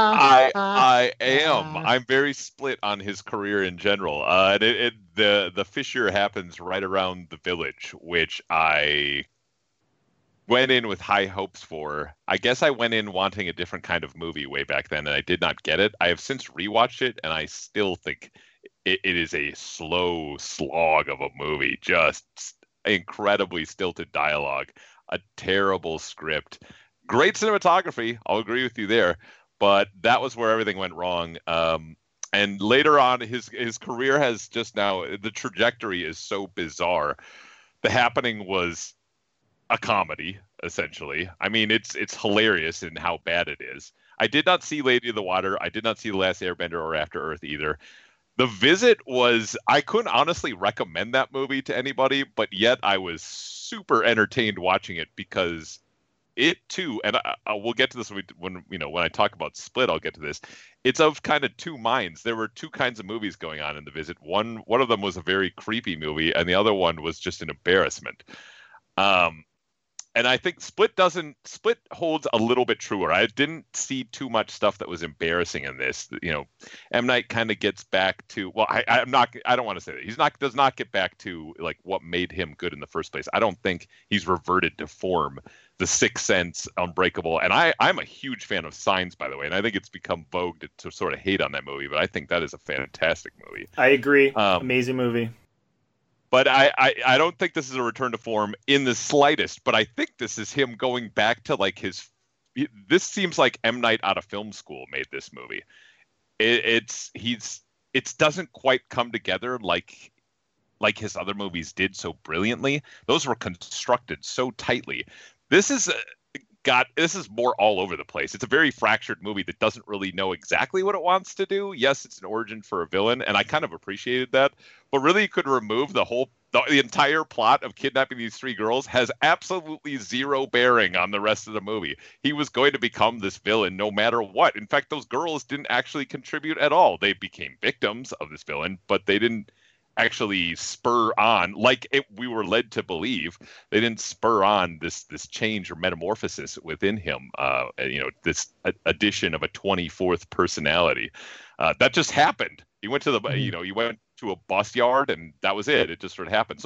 S8: I am. I'm very split on his career in general. The fissure happens right around The Village, which I went in with high hopes for. I guess I went in wanting a different kind of movie way back then, and I did not get it. I have since rewatched it, and I still think it is a slow slog of a movie. Just incredibly stilted dialogue, a terrible script, great cinematography. I'll agree with you there, but that was where everything went wrong. And later on, his career has just now, the trajectory is so bizarre. The Happening was a comedy, essentially. I mean, it's hilarious in how bad it is. I did not see Lady of the Water. I did not see The Last Airbender or After Earth either. The Visit was, I couldn't honestly recommend that movie to anybody, but yet I was super entertained watching it because it too, and we'll get to this when I talk about Split, I'll get to this. It's of kind of two minds. There were two kinds of movies going on in The Visit. One of them was a very creepy movie, and the other one was just an embarrassment. And I think Split holds a little bit truer. I didn't see too much stuff that was embarrassing in this. M. Night kind of gets back to, well, I don't want to say that. Does not get back to like what made him good in the first place. I don't think he's reverted to form. The Sixth Sense, Unbreakable, and I'm a huge fan of Signs, by the way, and I think it's become vogue to sort of hate on that movie, but I think that is a fantastic movie.
S20: I agree. Amazing movie.
S8: But I don't think this is a return to form in the slightest, but I think this is him going back to like this seems like M. Night out of film school made this movie. It doesn't quite come together like his other movies did so brilliantly. Those were constructed so tightly. This is more all over the place. It's a very fractured movie that doesn't really know exactly what it wants to do. Yes, it's an origin for a villain, and I kind of appreciated that. But really, you could remove the entire plot of kidnapping these three girls has absolutely zero bearing on the rest of the movie. He was going to become this villain no matter what. In fact, those girls didn't actually contribute at all. They became victims of this villain, but they didn't actually spur on, we were led to believe. They didn't spur on this change or metamorphosis within him. This addition of a 24th personality that just happened. He went to he went to a bus yard, and that was it. It just sort of happened. So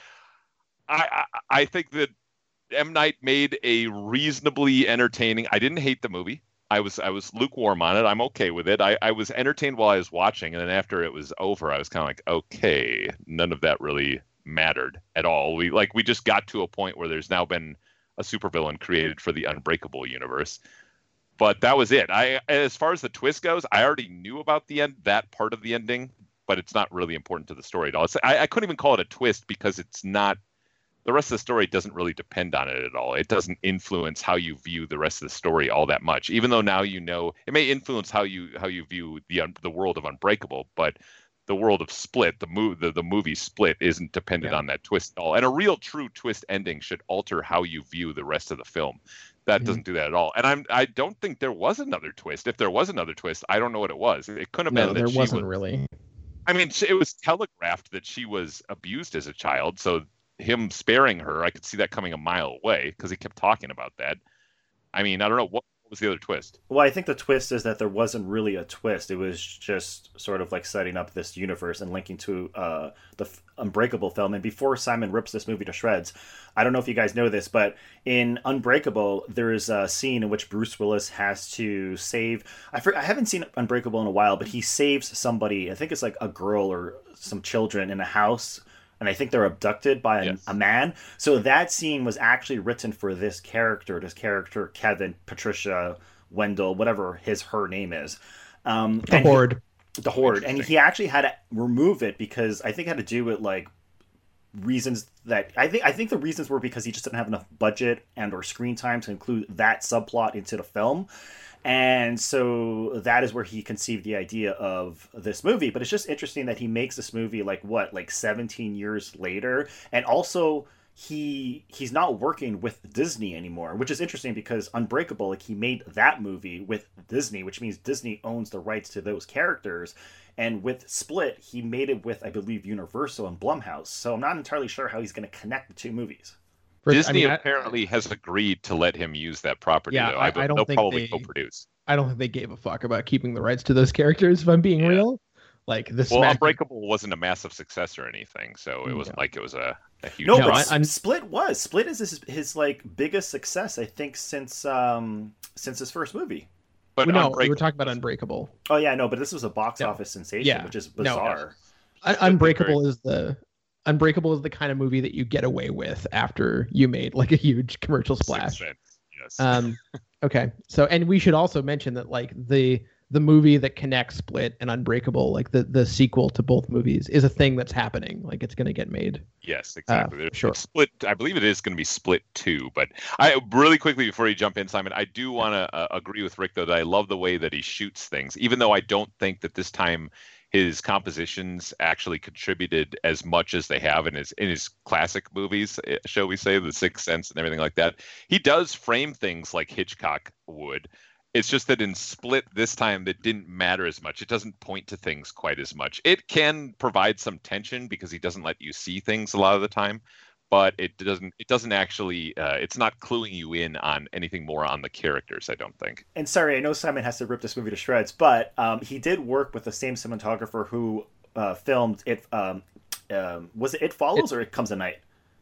S8: I think that M. Night made a reasonably entertaining. I didn't hate the movie. I was lukewarm on it. I'm okay with it. I was entertained while I was watching, and then after it was over, I was kind of like, okay, none of that really mattered at all. We just got to a point where there's now been a supervillain created for the Unbreakable universe, but that was it. As far as the twist goes, I already knew about the end, that part of the ending, but it's not really important to the story at all. I couldn't even call it a twist because it's not. The rest of the story doesn't really depend on it at all. It doesn't influence how you view the rest of the story all that much. Even though now it may influence how you view the world of Unbreakable, but the world of Split, the movie Split, isn't dependent on that twist at all. And a real true twist ending should alter how you view the rest of the film. That doesn't do that at all. And I don't think there was another twist. If there was another twist, I don't know what it was. It couldn't have been that
S2: there wasn't really.
S8: I mean, it was telegraphed that she was abused as a child, so him sparing her, I could see that coming a mile away because he kept talking about that. I mean, I don't know what was the other twist.
S20: Well, I think the twist is that there wasn't really a twist. It was just sort of like setting up this universe and linking to the Unbreakable film. And before Simon rips this movie to shreds, I don't know if you guys know this, but in Unbreakable, there is a scene in which Bruce Willis has to save. I haven't seen Unbreakable in a while, but he saves somebody. I think it's like a girl or some children in a house. And I think they're abducted by a man. So that scene was actually written for this character, Kevin, Patricia, Wendell, whatever her name is.
S2: The Horde.
S20: The Horde. And he actually had to remove it because I think it had to do with like reasons that I think the reasons were because he just didn't have enough budget and or screen time to include that subplot into the film. And so that is where he conceived the idea of this movie. But it's just interesting that he makes this movie like 17 years later. And also he's not working with Disney anymore, which is interesting because Unbreakable, like he made that movie with Disney, which means Disney owns the rights to those characters. And with Split, he made it with, I believe, Universal and Blumhouse. So I'm not entirely sure how he's going to connect the two movies.
S8: Disney apparently has agreed to let him use that property, though.
S2: I don't
S8: they'll
S2: think
S8: probably co-produce.
S2: I don't think they gave a fuck about keeping the rights to those characters, if I'm being real. Like this.
S8: Well, Unbreakable wasn't a massive success or anything, so it wasn't like it was a huge.
S20: No, but Split was. Split is his like biggest success, I think, since his first movie.
S2: But we were talking about Unbreakable.
S20: Oh yeah, no, but this was a box office sensation, which is bizarre.
S2: Unbreakable is the kind of movie that you get away with after you made like a huge commercial splash.
S8: Yes.
S2: Okay. So, and we should also mention that like the movie that connects Split and Unbreakable, like the sequel to both movies, is a thing that's happening. Like it's going to get made.
S8: Yes, exactly.
S2: Sure.
S8: Split. I believe it is going to be Split 2. But I really quickly before you jump in, Simon, I do want to agree with Rick though that I love the way that he shoots things, even though I don't think that this time his compositions actually contributed as much as they have in his classic movies, shall we say, The Sixth Sense and everything like that. He does frame things like Hitchcock would. It's just that in Split this time, that didn't matter as much. It doesn't point to things quite as much. It can provide some tension because he doesn't let you see things a lot of the time, but it doesn't actually. It's not cluing you in on anything more on the characters, I don't think.
S20: And sorry, I know Simon has to rip this movie to shreds, but he did work with the same cinematographer who filmed it. Was it Follows or It Comes at Night?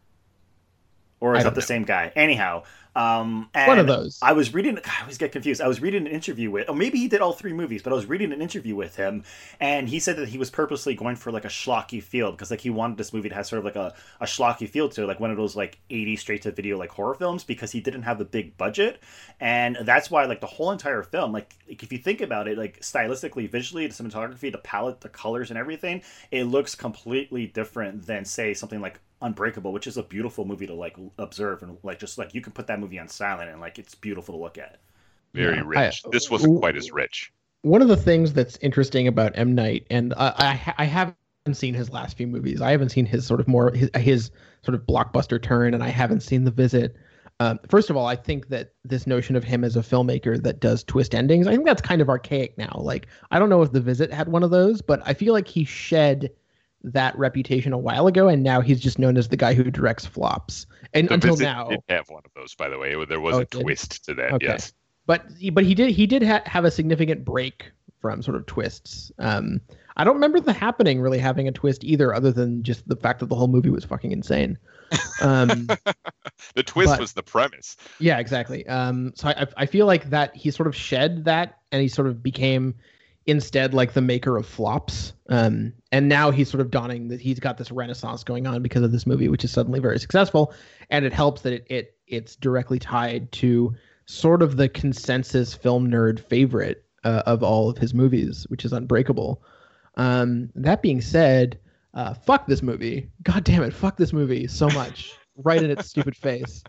S20: Or is that the same guy? Anyhow, and
S2: one of those.
S20: I always get confused. I was reading an interview with, or maybe he did all three movies, but I was reading an interview with him, and he said that he was purposely going for like a schlocky feel because like he wanted this movie to have sort of like a schlocky feel to it, like one of those like 80s straight to video like horror films, because he didn't have the big budget, and that's why like the whole entire film, like if you think about it, like stylistically, visually, the cinematography, the palette, the colors, and everything, it looks completely different than say something like Unbreakable, which is a beautiful movie to like observe and like just like you can put that movie on silent and like it's beautiful to look at.
S8: Very rich. This wasn't quite as rich.
S2: One of the things that's interesting about M. Night, and I haven't seen his last few movies. I haven't seen his sort of his sort of blockbuster turn, and I haven't seen The Visit. First of all, I think that this notion of him as a filmmaker that does twist endings, I think that's kind of archaic now. Like I don't know if The Visit had one of those, but I feel like he shed that reputation a while ago, and now he's just known as the guy who directs flops. And until now,
S8: did have one of those, by the way. There was a twist to that. Okay. Yes,
S2: but he did have a significant break from sort of twists. I don't remember The Happening really having a twist either, other than just the fact that the whole movie was fucking insane.
S8: The twist was the premise.
S2: Yeah, exactly. So I feel like that he sort of shed that, and he sort of became instead like the maker of flops, and now he's sort of donning that he's got this renaissance going on because of this movie, which is suddenly very successful, and it helps that it's directly tied to sort of the consensus film nerd favorite of all of his movies, which is Unbreakable. That being said, fuck this movie. God damn it, fuck this movie so much. Right in its stupid face.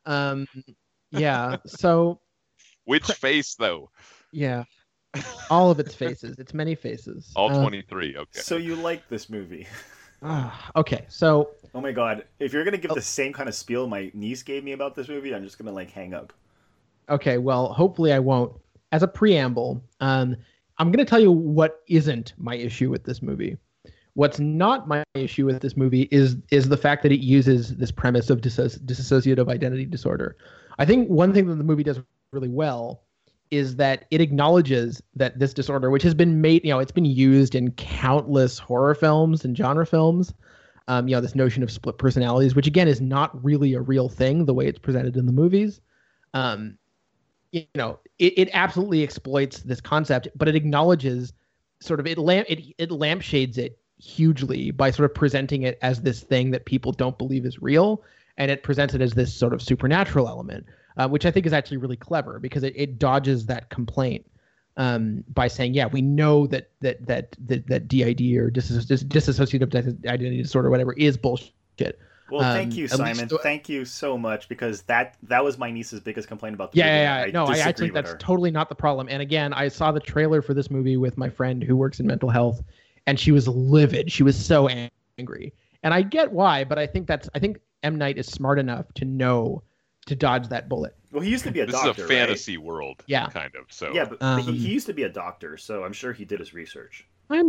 S2: Yeah, so
S8: which face though?
S2: Yeah. All of its faces. Its many faces.
S8: All 23. Okay.
S20: So you like this movie?
S2: Okay. So.
S20: Oh my God! If you're gonna give the same kind of spiel my niece gave me about this movie, I'm just gonna like hang up.
S2: Okay. Well, hopefully I won't. As a preamble, I'm gonna tell you what isn't my issue with this movie. What's not my issue with this movie is the fact that it uses this premise of dissociative identity disorder. I think one thing that the movie does really well is that it acknowledges that this disorder, which has been made, it's been used in countless horror films and genre films. This notion of split personalities, which again is not really a real thing the way it's presented in the movies. It absolutely exploits this concept, but it acknowledges sort of it lampshades it hugely by sort of presenting it as this thing that people don't believe is real, and it presents it as this sort of supernatural element. Which I think is actually really clever because it dodges that complaint. by saying, yeah, we know that DID or dissociative identity disorder, whatever, is bullshit.
S20: Well, thank you, Simon. Thank you so much, because that was my niece's biggest complaint about the movie.
S2: I actually that's totally not the problem. And again, I saw the trailer for this movie with my friend who works in mental health, and she was livid. She was so angry, and I get why, but I think M. Night is smart enough to know to dodge that bullet.
S20: Well, he used to be a doctor.
S8: This is a fantasy world,
S2: yeah,
S8: kind of. So
S20: yeah, but he used to be a doctor, so I'm sure he did his research.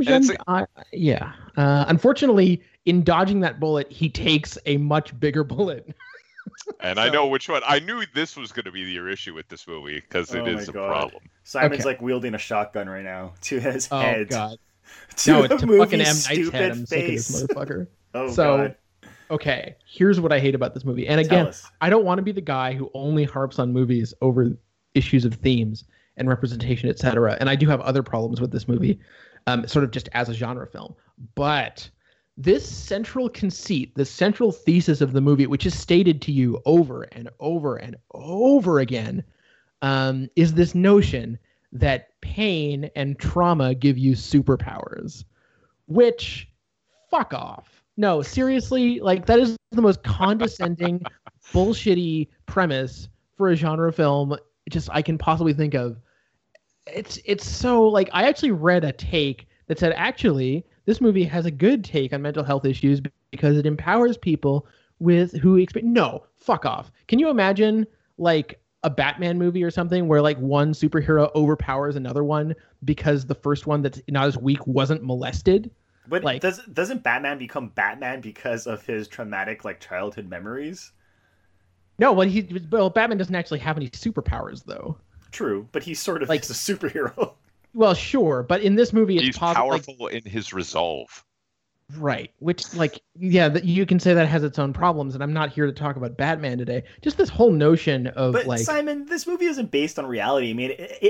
S2: Unfortunately, in dodging that bullet, he takes a much bigger bullet.
S8: And I know which one. I knew this was going to be your issue with this movie, because it is a problem.
S20: Simon's like wielding a shotgun right now to his head.
S2: Oh God!
S20: To
S2: it's to fucking M. Night's head. I'm sick of this motherfucker.
S20: God.
S2: Okay, here's what I hate about this movie. And again, I don't want to be the guy who only harps on movies over issues of themes and representation, etc. And I do have other problems with this movie, sort of just as a genre film. But this central conceit, the central thesis of the movie, which is stated to you over and over and over again, is this notion that pain and trauma give you superpowers, which, fuck off. No, seriously, like, that is the most condescending, bullshitty premise for a genre film I can possibly think of. It's so, like, I actually read a take that said, actually, this movie has a good take on mental health issues because it empowers people who experience. No, fuck off. Can you imagine, like, a Batman movie or something where, like, one superhero overpowers another one because the first one that's not as weak wasn't molested?
S20: But like, doesn't Batman become Batman because of his traumatic, like, childhood memories?
S2: No, well, Batman doesn't actually have any superpowers, though.
S20: True, but he's sort of like a superhero.
S2: Well, sure, but in this movie,
S8: he's powerful in his resolve.
S2: Right, which, like, yeah, you can say that has its own problems, and I'm not here to talk about Batman today. Just this whole notion of,
S20: but,
S2: like...
S20: Simon, this movie isn't based on reality. I mean,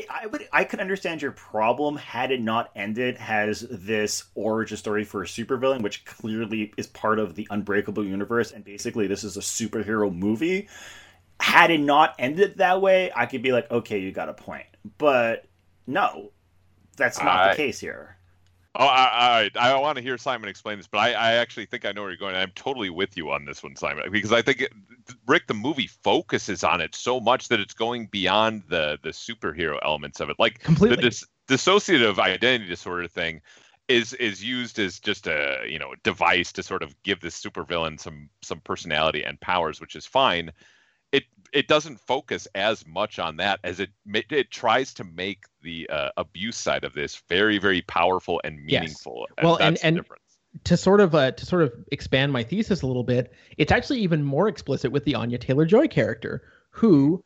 S20: I could understand your problem had it not ended as this origin story for a supervillain, which clearly is part of the Unbreakable universe, and basically this is a superhero movie. Had it not ended that way, I could be like, okay, you got a point. But no, that's not the case here.
S8: Oh, I want to hear Simon explain this, but I actually think I know where you're going. I'm totally with you on this one, Simon, because I think, Rick, the movie focuses on it so much that it's going beyond the superhero elements of it. Like,
S2: completely.
S8: The dissociative identity disorder thing is used as just a device to sort of give this supervillain some personality and powers, which is fine. It doesn't focus as much on that as it tries to make the abuse side of this very, very powerful and meaningful.
S2: Yes. Well, and to sort of expand my thesis a little bit, it's actually even more explicit with the Anya Taylor-Joy character, who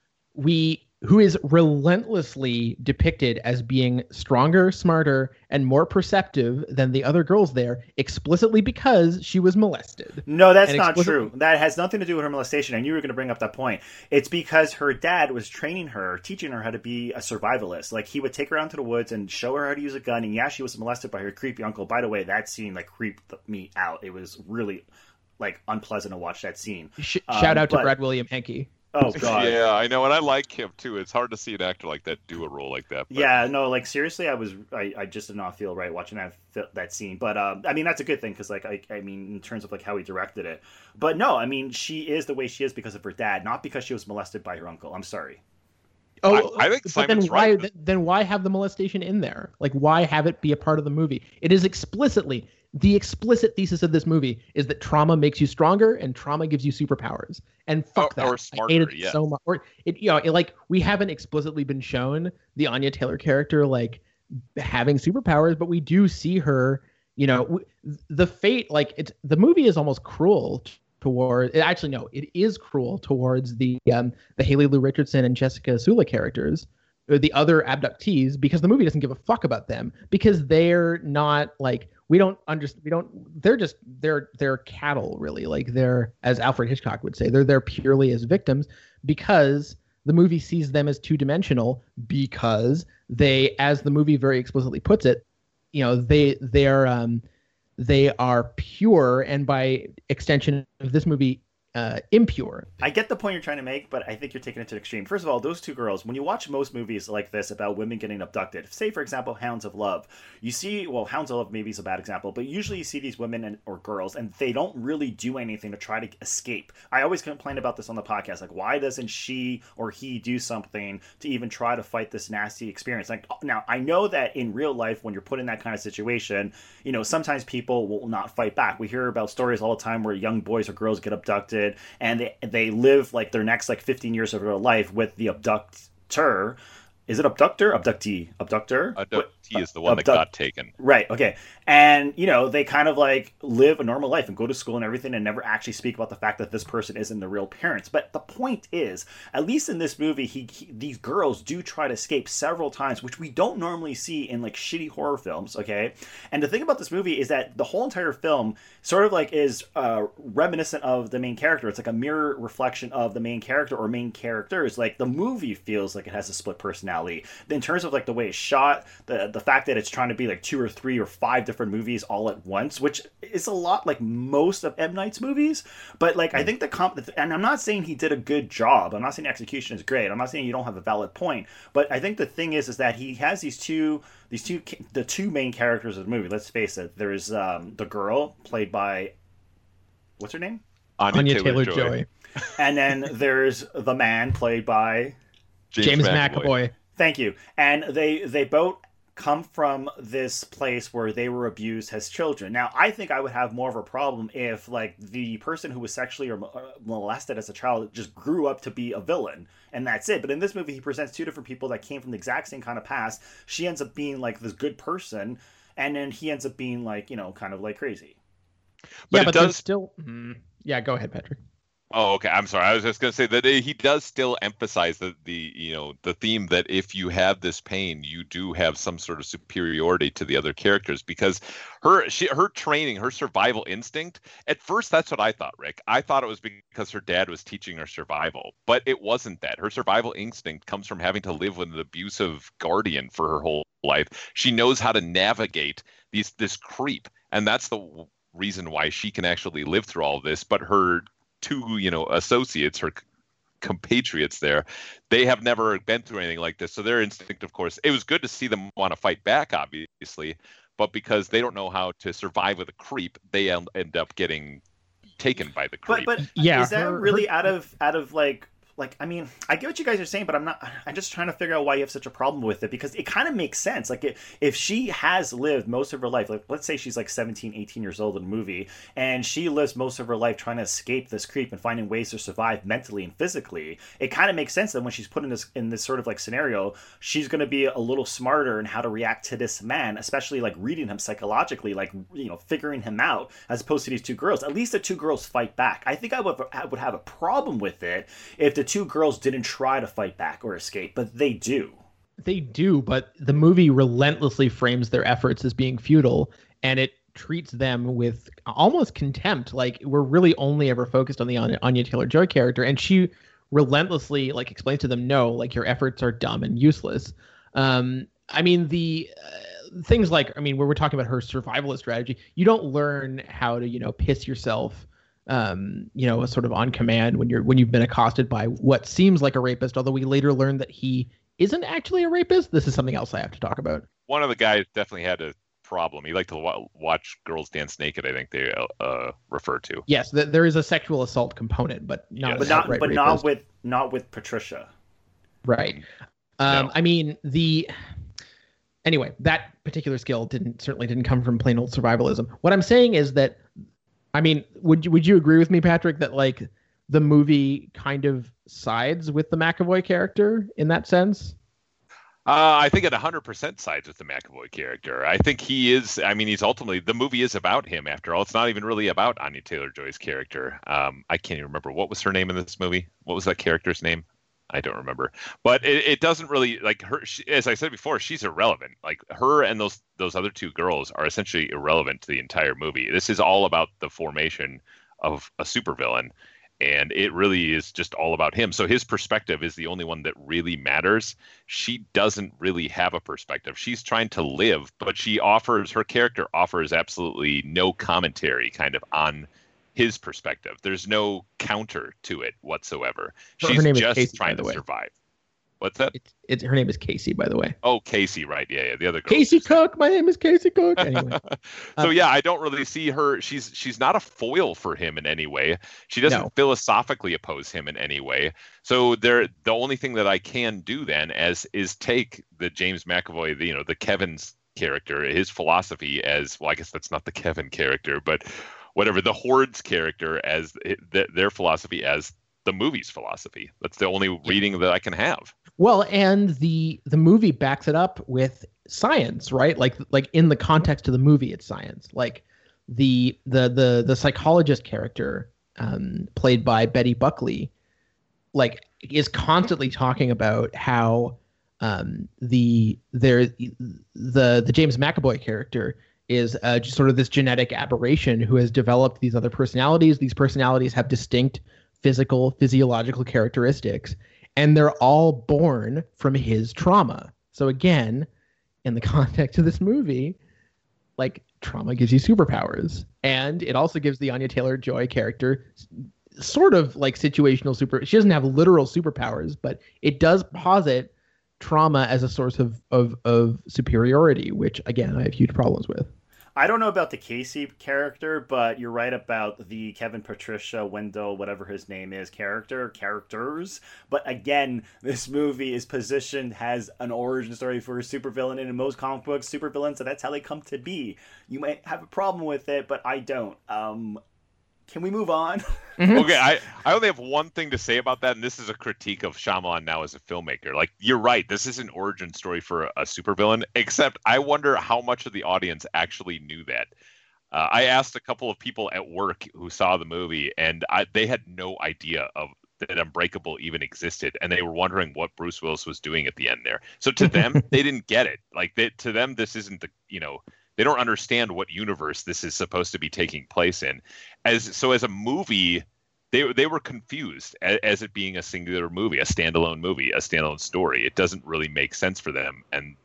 S2: is relentlessly depicted as being stronger, smarter, and more perceptive than the other girls there, explicitly because she was molested.
S20: No, that's not true. That has nothing to do with her molestation. I knew you were going to bring up that point. It's because her dad was training her, teaching her how to be a survivalist. Like, he would take her out into the woods and show her how to use a gun. And yeah, she was molested by her creepy uncle. By the way, that scene, like, creeped me out. It was really, like, unpleasant to watch that scene.
S2: Shout out to Brad William Henke.
S20: Oh God!
S8: Yeah, I know, and I like him too. It's hard to see an actor like that do a role like that. But...
S20: Yeah, no, like, seriously, I just did not feel right watching that scene. But I mean, that's a good thing because, like, I mean, in terms of, like, how he directed it. But no, I mean, she is the way she is because of her dad, not because she was molested by her uncle. I'm sorry.
S2: Oh,
S8: I think Simon's right.
S2: Then why have the molestation in there? Like, why have it be a part of the movie? It is explicitly. The explicit thesis of this movie is that trauma makes you stronger and trauma gives you superpowers. And fuck that.
S8: Or smarter,
S2: I hated it so much. Or like, we haven't explicitly been shown the Anya Taylor character, like, having superpowers, but we do see her, the fate, like, the movie is almost cruel toward, actually, no, it is cruel towards the Haley Lou Richardson and Jessica Sula characters, the other abductees, because the movie doesn't give a fuck about them, because they're not, like, they're cattle, really. Like, they're, as Alfred Hitchcock would say, they're there purely as victims because the movie sees them as two-dimensional, because they, as the movie very explicitly puts it, they are pure, and by extension of this movie, impure.
S20: I get the point you're trying to make, but I think you're taking it to the extreme. First of all, those two girls, when you watch most movies like this about women getting abducted, say, for example, Hounds of Love, you see, well, Hounds of Love maybe is a bad example, but usually you see these women or girls, and they don't really do anything to try to escape. I always complain about this on the podcast. Like, why doesn't she or he do something to even try to fight this nasty experience? Like, now, I know that in real life, when you're put in that kind of situation, you know, sometimes people will not fight back. We hear about stories all the time where young boys or girls get abducted, and they live like their next like 15 years of their life with the abductor. Is it abductor? Abductee? Abductor?
S8: Abductee is the one that got taken.
S20: Right, okay. And, you know, they kind of like live a normal life and go to school and everything and never actually speak about the fact that this person isn't the real parents. But the point is, at least in this movie, these girls do try to escape several times, which we don't normally see in like shitty horror films, okay? And the thing about this movie is that the whole entire film sort of like is reminiscent of the main character. It's like a mirror reflection of the main character or main characters. Like the movie feels like it has a split personality. In terms of like the way it's shot, the fact that it's trying to be like 2 or 3 or 5 different movies all at once, which is a lot like most of M. Night's movies. But like I think and I'm not saying he did a good job. I'm not saying the execution is great. I'm not saying you don't have a valid point. But I think the thing is that he has the two main characters of the movie. Let's face it. There's the girl played by, what's her name?
S2: Anya Taylor-Joy.
S20: And then there's the man played by
S2: James McAvoy.
S20: Thank you. And they both come from this place where they were abused as children. Now, I think I would have more of a problem if, like, the person who was sexually molested as a child just grew up to be a villain, and that's it. But in this movie, he presents 2 different people that came from the exact same kind of past. She ends up being, like, this good person, and then he ends up being, like, you know, kind of, like, crazy.
S2: But there's still... Yeah, go ahead, Patrick.
S8: Oh, okay. I'm sorry. I was just going to say that he does still emphasize the theme that if you have this pain, you do have some sort of superiority to the other characters, because her training, her survival instinct, at first, that's what I thought, Rick. I thought it was because her dad was teaching her survival, but it wasn't that. Her survival instinct comes from having to live with an abusive guardian for her whole life. She knows how to navigate this creep, and that's the reason why she can actually live through all of this. But her 2, associates, her compatriots there, they have never been through anything like this. So their instinct, of course, it was good to see them want to fight back, obviously, but because they don't know how to survive with a creep, they end up getting taken by the creep.
S20: But yeah, is that really out of like, I mean, I get what you guys are saying, but I'm just trying to figure out why you have such a problem with it, because it kind of makes sense. Like, if she has lived most of her life, like, let's say she's like 17, 18 years old in the movie, and she lives most of her life trying to escape this creep and finding ways to survive mentally and physically, it kind of makes sense that when she's put in this sort of like scenario, she's going to be a little smarter in how to react to this man, especially like reading him psychologically, like, figuring him out, as opposed to these 2 girls. At least the 2 girls fight back. I think I would have a problem with it if the 2 girls didn't try to fight back or escape, but they do.
S2: They do, but the movie relentlessly frames their efforts as being futile, and it treats them with almost contempt. Like, we're really only ever focused on the Anya Taylor-Joy character, and she relentlessly like explains to them, no, like, your efforts are dumb and useless. I mean, the things like, I mean, where we're talking about her survivalist strategy, you don't learn how to, piss yourself sort of on command when you've been accosted by what seems like a rapist, although we later learn that he isn't actually a rapist. This is something else I have to talk about.
S8: One of the guys definitely had a problem. He liked to watch girls dance naked, I think they refer to.
S2: Yes, there is a sexual assault component, but not
S20: not with Patricia.
S2: Right. No. I mean, anyway, that particular skill certainly didn't come from plain old survivalism. What I'm saying is that, I mean, would you agree with me, Patrick, that like the movie kind of sides with the McAvoy character in that sense?
S8: I think it 100% sides with the McAvoy character. I think he is, I mean, he's ultimately, the movie is about him after all. It's not even really about Anya Taylor-Joy's character. I can't even remember. What was her name in this movie? What was that character's name? I don't remember. But it doesn't really, like, her, as I said before, she's irrelevant. Like, her and those other 2 girls are essentially irrelevant to the entire movie. This is all about the formation of a supervillain, and it really is just all about him. So his perspective is the only one that really matters. She doesn't really have a perspective. She's trying to live, but her character offers absolutely no commentary kind of on his perspective. There's no counter to it whatsoever.
S2: Her
S8: She's
S2: name is
S8: just
S2: Casey,
S8: trying
S2: by the
S8: to
S2: way.
S8: survive. What's that?
S2: Her name is Casey, by the way.
S8: Oh, Casey, right? Yeah, the other girl.
S2: Casey Cook. My name is Casey Cook. Anyway.
S8: So yeah, I don't really see her. She's not a foil for him in any way. She doesn't philosophically oppose him in any way. So the only thing that I can do then is take the James McAvoy, the Kevin's character, his philosophy as, well, I guess that's not the Kevin character, but whatever, the Horde's character as their philosophy as the movie's philosophy. That's the only reading that I can have.
S2: Well, and the movie backs it up with science, right? Like in the context of the movie, it's science. Like the psychologist character, played by Betty Buckley, like is constantly talking about how the James McAvoy character is just sort of this genetic aberration who has developed these other personalities. These personalities have distinct physiological characteristics, and they're all born from his trauma. So again, in the context of this movie, like, trauma gives you superpowers, and it also gives the Anya Taylor-Joy character sort of like situational she doesn't have literal superpowers, but it does posit trauma as a source of superiority, which again I have huge problems with.
S20: I don't know about the Casey character, but you're right about the Kevin, Patricia, Wendell, whatever his name is, characters. But again, this movie is positioned as an origin story for a supervillain, and in most comic books, supervillains, so that's how they come to be. You might have a problem with it, but I don't. Can we move on?
S8: Okay, I only have one thing to say about that, and this is a critique of Shyamalan now as a filmmaker. Like, you're right, this is an origin story for a supervillain, except I wonder how much of the audience actually knew that. I asked a couple of people at work who saw the movie, and they had no idea that Unbreakable even existed, and they were wondering what Bruce Willis was doing at the end there. So to them, they didn't get it. Like, to them, this isn't they don't understand what universe this is supposed to be taking place in. As a movie, they were confused as it being a singular movie, a standalone story. It doesn't really make sense for them.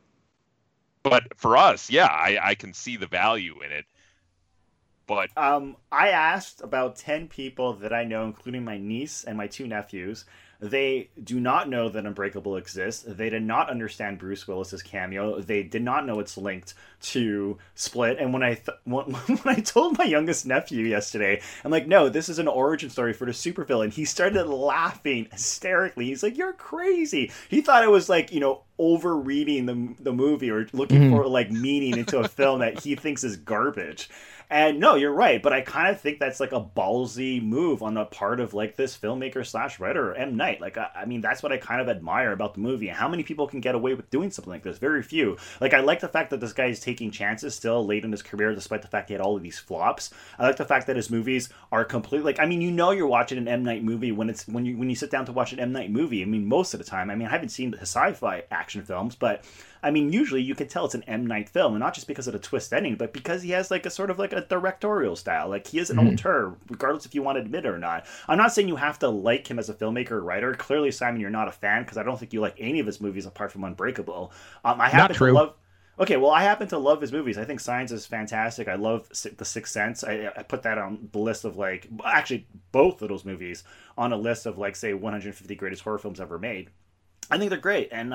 S8: But for us, yeah, I can see the value in it. But
S20: I asked about 10 people that I know, including my niece and my 2 nephews. They do not know that Unbreakable exists. They did not understand Bruce Willis's cameo. They did not know it's linked to Split. And when I told my youngest nephew yesterday, I'm like, no, this is an origin story for the supervillain, he started laughing hysterically. He's like, you're crazy. He thought it was like, overreading the movie or looking for like meaning into a film that he thinks is garbage. And no, you're right, but I kind of think that's like a ballsy move on the part of like this filmmaker / writer, M. Night. Like, I mean, that's what I kind of admire about the movie. How many people can get away with doing something like this? Very few. Like, I like the fact that this guy is taking chances still late in his career, despite the fact he had all of these flops. I like the fact that his movies are completely, like, I mean, you're watching an M. Night movie when you sit down to watch an M. Night movie. I mean, most of the time. I mean, I haven't seen his sci-fi action films, but I mean, usually you can tell it's an M. Night film, and not just because of the twist ending, but because he has like a sort of like a directorial style. Like, he is an auteur, regardless if you want to admit it or not. I'm not saying you have to like him as a filmmaker or writer. Clearly, Simon, you're not a fan, because I don't think you like any of his movies apart from Unbreakable. I happen to love. Okay, well, I happen to love his movies. I think Signs is fantastic. I love The Sixth Sense. I put that on the list of, like, actually, both of those movies on a list of, like, say, 150 greatest horror films ever made. I think they're great. And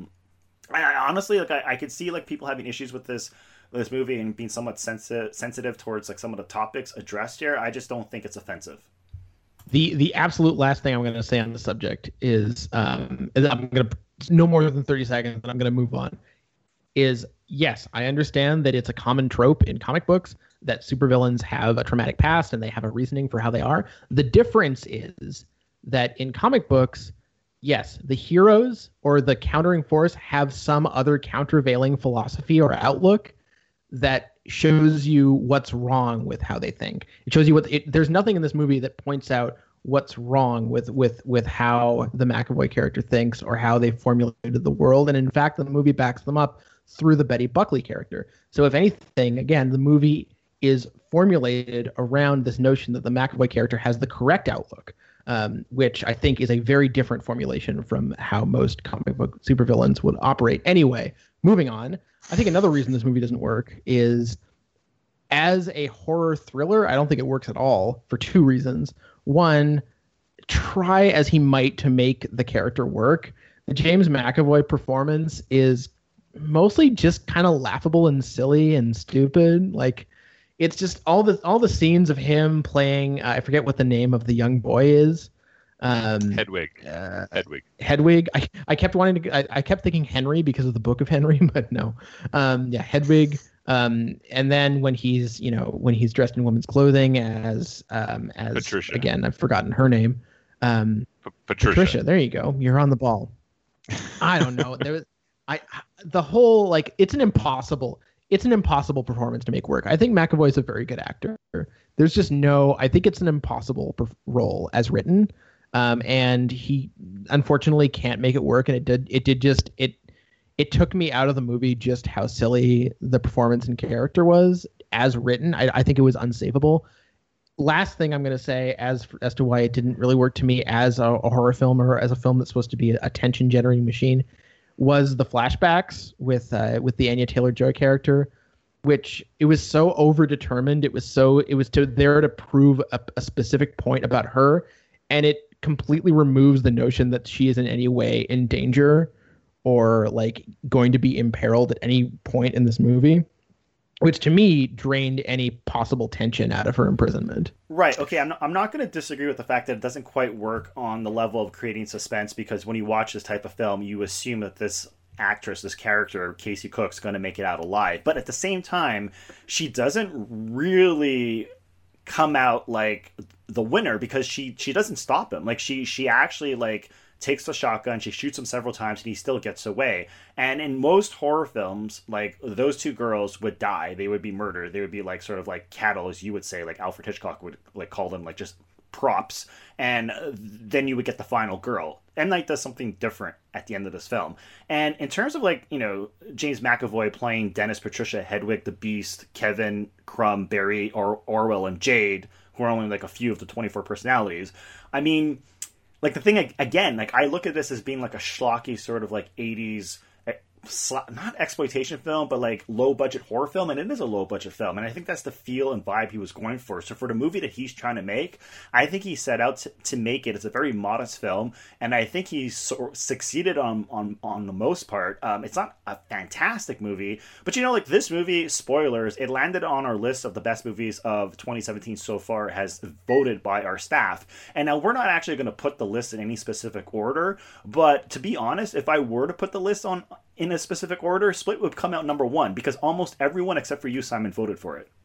S20: I honestly, like, I could see, like, people having issues with this movie and being somewhat sensitive towards, like, some of the topics addressed here. I just don't think it's offensive.
S2: The absolute last thing I'm going to say on the subject is, I'm going to, no more than 30 seconds, and I'm going to move on, is, yes, I understand that it's a common trope in comic books that supervillains have a traumatic past and they have a reasoning for how they are. The difference is that in comic books, yes, the heroes or the countering force have some other countervailing philosophy or outlook that shows you what's wrong with how they think. It shows you there's nothing in this movie that points out what's wrong with how the McAvoy character thinks or how they formulated the world. And in fact, the movie backs them up through the Betty Buckley character. So if anything, again, the movie is formulated around this notion that the McAvoy character has the correct outlook, which I think is a very different formulation from how most comic book supervillains would operate. Anyway, moving on. I think another reason this movie doesn't work is as a horror thriller, I don't think it works at all for two reasons. One, try as he might to make the character work, the James McAvoy performance is mostly just kind of laughable and silly and stupid. Like, it's just all the scenes of him playing. I forget what the name of the young boy is.
S8: Hedwig.
S2: Hedwig. I kept wanting to. I kept thinking Henry because of the Book of Henry, but no. Hedwig. And then when he's dressed in women's clothing as
S8: Patricia.
S2: Again, I've forgotten her name.
S8: Patricia.
S2: There you go. You're on the ball. I don't know. It's an impossible performance to make work. I think McAvoy is a very good actor. There's just I think it's an impossible role as written. And he unfortunately can't make it work. And it took me out of the movie just how silly the performance and character was as written. I think it was unsavable. Last thing I'm going to say as to why it didn't really work to me as a horror film or as a film that's supposed to be a tension generating machine was the flashbacks with the Anya Taylor-Joy character, which it was so overdetermined. It was there to prove a specific point about her, and it completely removes the notion that she is in any way in danger or like going to be imperiled at any point in this movie, which to me drained any possible tension out of her imprisonment.
S20: Right. Okay. I'm not going to disagree with the fact that it doesn't quite work on the level of creating suspense, because when you watch this type of film, you assume that this actress, this character, Casey Cook's going to make it out alive. But at the same time, she doesn't really come out like the winner, because she doesn't stop him. Like she actually like takes the shotgun, she shoots him several times, and he still gets away. And in most horror films, like, those two girls would die. They would be murdered. They would be like sort of like cattle, as you would say, like Alfred Hitchcock would like call them, like just props. And then you would get the final girl. M. Night does something different at the end of this film. And in terms of like, James McAvoy playing Dennis, Patricia, Hedwig, the Beast, Kevin, Crumb, Barry, Orwell, and Jade, who are only like a few of the 24 personalities. I mean, like, the thing, again, like, I look at this as being like a schlocky sort of like 80s, not exploitation film, but like low budget horror film. And it is a low budget film. And I think that's the feel and vibe he was going for. So for the movie that he's trying to make, I think he set out to make it. It's a very modest film. And I think he succeeded on the most part. It's not a fantastic movie, but like this movie, spoilers, it landed on our list of the best movies of 2017 so far, as voted by our staff. And now we're not actually going to put the list in any specific order, but to be honest, if I were to put the list in a specific order, Split would come out number 1, because almost everyone except for you, Simon, voted for it.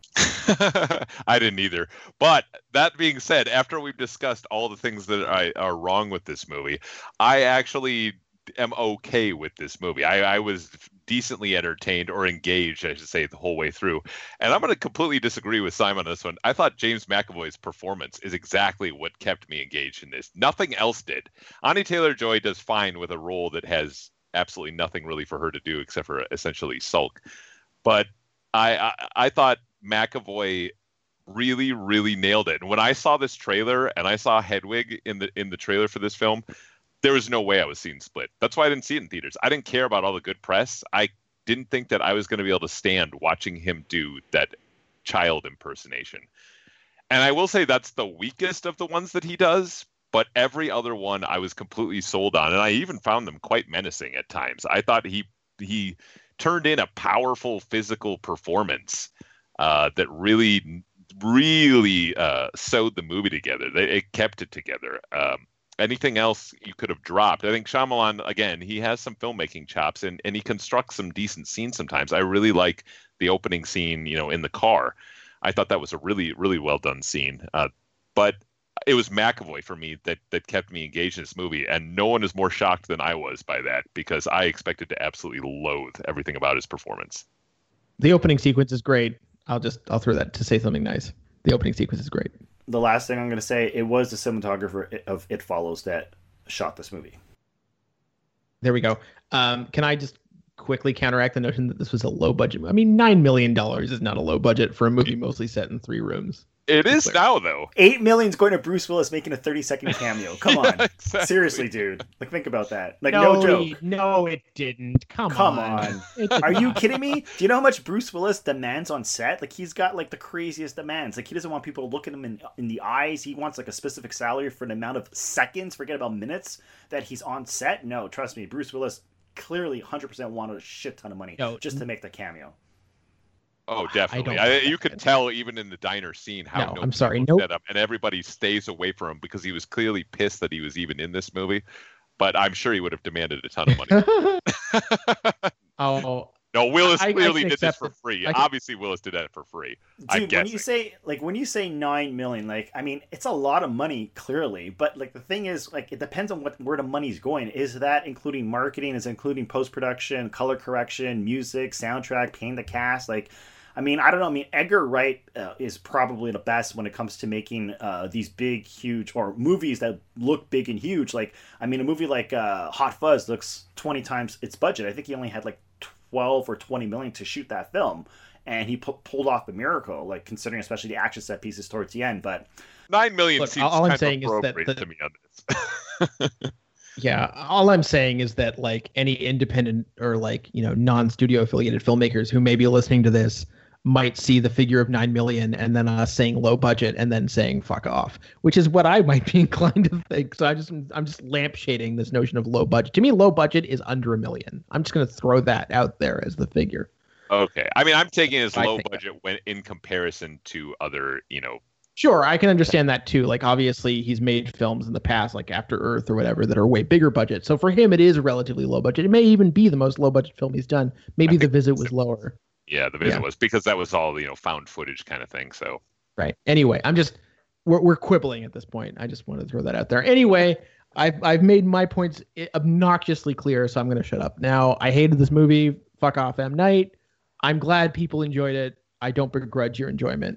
S8: I didn't either. But that being said, after we've discussed all the things that are wrong with this movie, I actually am okay with this movie. I was decently entertained, or engaged, I should say, the whole way through. And I'm going to completely disagree with Simon on this one. I thought James McAvoy's performance is exactly what kept me engaged in this. Nothing else did. Anya Taylor-Joy does fine with a role that has absolutely nothing really for her to do except for essentially sulk. But I thought McAvoy really, really nailed it. And when I saw this trailer and I saw Hedwig in the trailer for this film, there was no way I was seeing Split. That's why I didn't see it in theaters. I didn't care about all the good press. I didn't think that I was going to be able to stand watching him do that child impersonation. And I will say that's the weakest of the ones that he does. But every other one I was completely sold on, and I even found them quite menacing at times. I thought he turned in a powerful physical performance that really, really sewed the movie together. It kept it together. Anything else you could have dropped. I think Shyamalan, again, he has some filmmaking chops, and he constructs some decent scenes sometimes. I really like the opening scene, in the car. I thought that was a really, really well done scene. But it was McAvoy for me that kept me engaged in this movie, and no one is more shocked than I was by that, because I expected to absolutely loathe everything about his performance.
S2: The opening sequence is great. I'll throw that to say something nice. The opening sequence is great.
S20: The last thing I'm going to say, it was the cinematographer of It Follows that shot this movie.
S2: There we go. Can I just quickly counteract the notion that this was a low budget? I mean, $9 million is not a low budget for a movie mostly set in 3 rooms.
S8: It is now, though.
S20: 8 million's going to Bruce Willis making a 30-second cameo. Come on.
S8: Exactly.
S20: Seriously, dude. Like, think about that. Like, no joke.
S2: No, it didn't. Come on.
S20: Are you kidding me? Do you know how much Bruce Willis demands on set? Like, he's got, like, the craziest demands. Like, he doesn't want people to look at him in the eyes. He wants, like, a specific salary for an amount of seconds, forget about minutes, that he's on set. No, trust me. Bruce Willis clearly 100% wanted a shit ton of money just to make the cameo.
S8: Oh, definitely. You could tell even in the diner scene how
S2: I'm sorry. Nope.
S8: Set up, and everybody stays away from him because he was clearly pissed that he was even in this movie. But I'm sure he would have demanded a ton of money. No, Willis clearly did this for free. Obviously, Willis did that for free.
S20: Dude, when you say 9 million, like, I mean, it's a lot of money, clearly. But like, the thing is, like, it depends on where the money's going. Is that including marketing? Is it including post production, color correction, music, soundtrack, paying the cast? Like, I mean, I don't know. I mean, Edgar Wright is probably the best when it comes to making these big, huge, or movies that look big and huge. Like, I mean, a movie like Hot Fuzz looks 20 times its budget. I think he only had like 12 or 20 million to shoot that film, and he pulled off the miracle. Like, considering especially the action set pieces towards the end. But
S8: 9 million seems
S2: all I'm
S8: kind
S2: saying
S8: of
S2: is
S8: appropriate to me on this.
S2: Yeah, all I'm saying is that, like, any independent or, like, you know, non-studio affiliated filmmakers who may be listening to this might see the figure of 9 million and then us saying low budget and then saying fuck off, which is what I might be inclined to think. So I'm just lampshading this notion of low budget. To me, low budget is under $1 million. I'm just going to throw that out there as the figure.
S8: Okay. I mean, I'm taking it as low budget when in comparison to other, you know.
S2: Sure, I can understand that too. Like, obviously, he's made films in the past, like After Earth or whatever, that are way bigger budget. So for him, it is a relatively low budget. It may even be the most low budget film he's done. Maybe The Visit was lower.
S8: Yeah, The Visit was, because that was all, you know, found footage kind of thing. So
S2: right. Anyway, we're quibbling at this point. I just wanted to throw that out there. Anyway, I've made my points obnoxiously clear, so I'm going to shut up now. I hated this movie. Fuck off, M. Night. I'm glad people enjoyed it. I don't begrudge your enjoyment.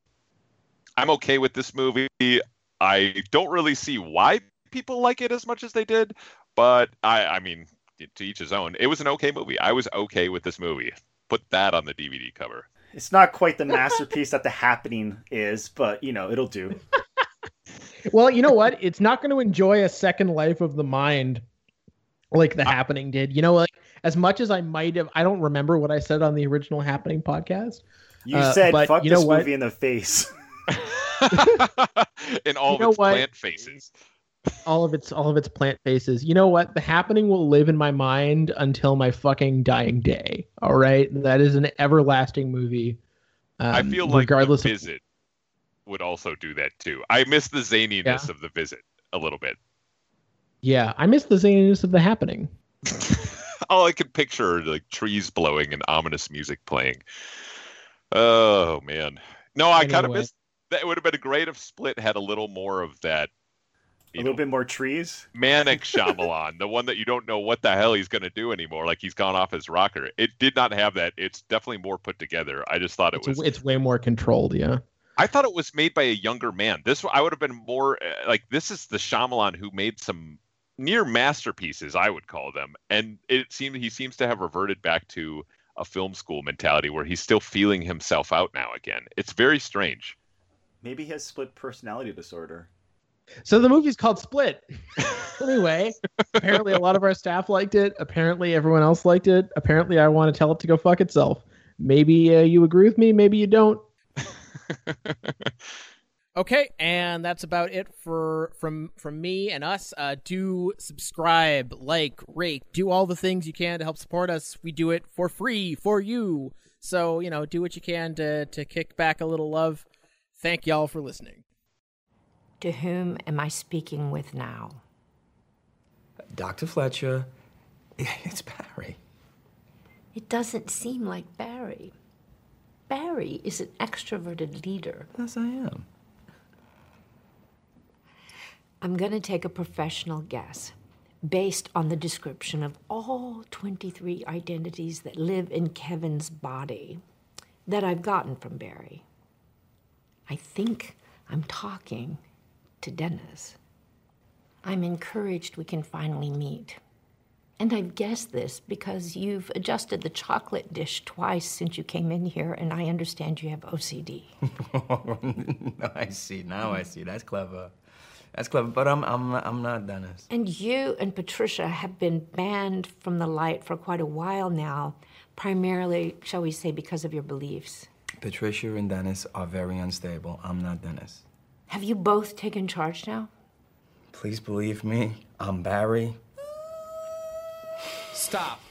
S8: I'm okay with this movie. I don't really see why people like it as much as they did, but I mean, to each his own. It was an okay movie. I was okay with this movie. Put that on the DVD cover.
S20: It's not quite the masterpiece that The Happening is, but, you know, it'll do.
S2: Well, you know what? It's not going to enjoy a second life of the mind like The Happening did. You know, like, as much as I might have, I don't remember what I said on the original Happening podcast.
S20: You said,
S2: but
S20: fuck
S2: you know
S20: this
S2: what?
S20: movie in the face.
S8: In all of its plant faces.
S2: All of its plant faces. You know what? The Happening will live in my mind until my fucking dying day. All right, that is an everlasting movie.
S8: I feel like The Visit would also do that too. I miss the zaniness of The Visit a little bit.
S2: Yeah, I miss the zaniness of The Happening.
S8: All I could picture, like, trees blowing and ominous music playing. Oh man, no, I kind of miss that. It would have been great if Split had a little more of that.
S20: A little bit more trees?
S8: Manic Shyamalan, the one that you don't know what the hell he's going to do anymore. Like, he's gone off his rocker. It did not have that. It's definitely more put together. I just thought
S2: it's way more controlled, yeah.
S8: I thought it was made by a younger man. I would have been more, like, this is the Shyamalan who made some near masterpieces, I would call them. And he seems to have reverted back to a film school mentality where he's still feeling himself out now again. It's very strange.
S20: Maybe he has split personality disorder.
S2: So the movie's called Split. Anyway, apparently a lot of our staff liked it. Apparently everyone else liked it. Apparently I want to tell it to go fuck itself. Maybe you agree with me. Maybe you don't.
S7: Okay, and that's about it from me and us. Do subscribe, like, rate, do all the things you can to help support us. We do it for free for you. So, you know, do what you can to kick back a little love. Thank y'all for listening.
S17: To whom am I speaking with now?
S10: Dr. Fletcher, it's Barry.
S17: It doesn't seem like Barry. Barry is an extroverted leader.
S10: Yes, I am.
S17: I'm going to take a professional guess based on the description of all 23 identities that live in Kevin's body that I've gotten from Barry. I think I'm talking to Dennis. I'm encouraged we can finally meet. And I've guessed this because you've adjusted the chocolate dish twice since you came in here, and I understand you have OCD.
S18: I see. Now I see. That's clever. That's clever. But I'm not Dennis.
S17: And you and Patricia have been banned from the light for quite a while now, primarily, shall we say, because of your beliefs.
S18: Patricia and Dennis are very unstable. I'm not Dennis.
S17: Have you both taken charge now?
S18: Please believe me. I'm Barry.
S12: Stop.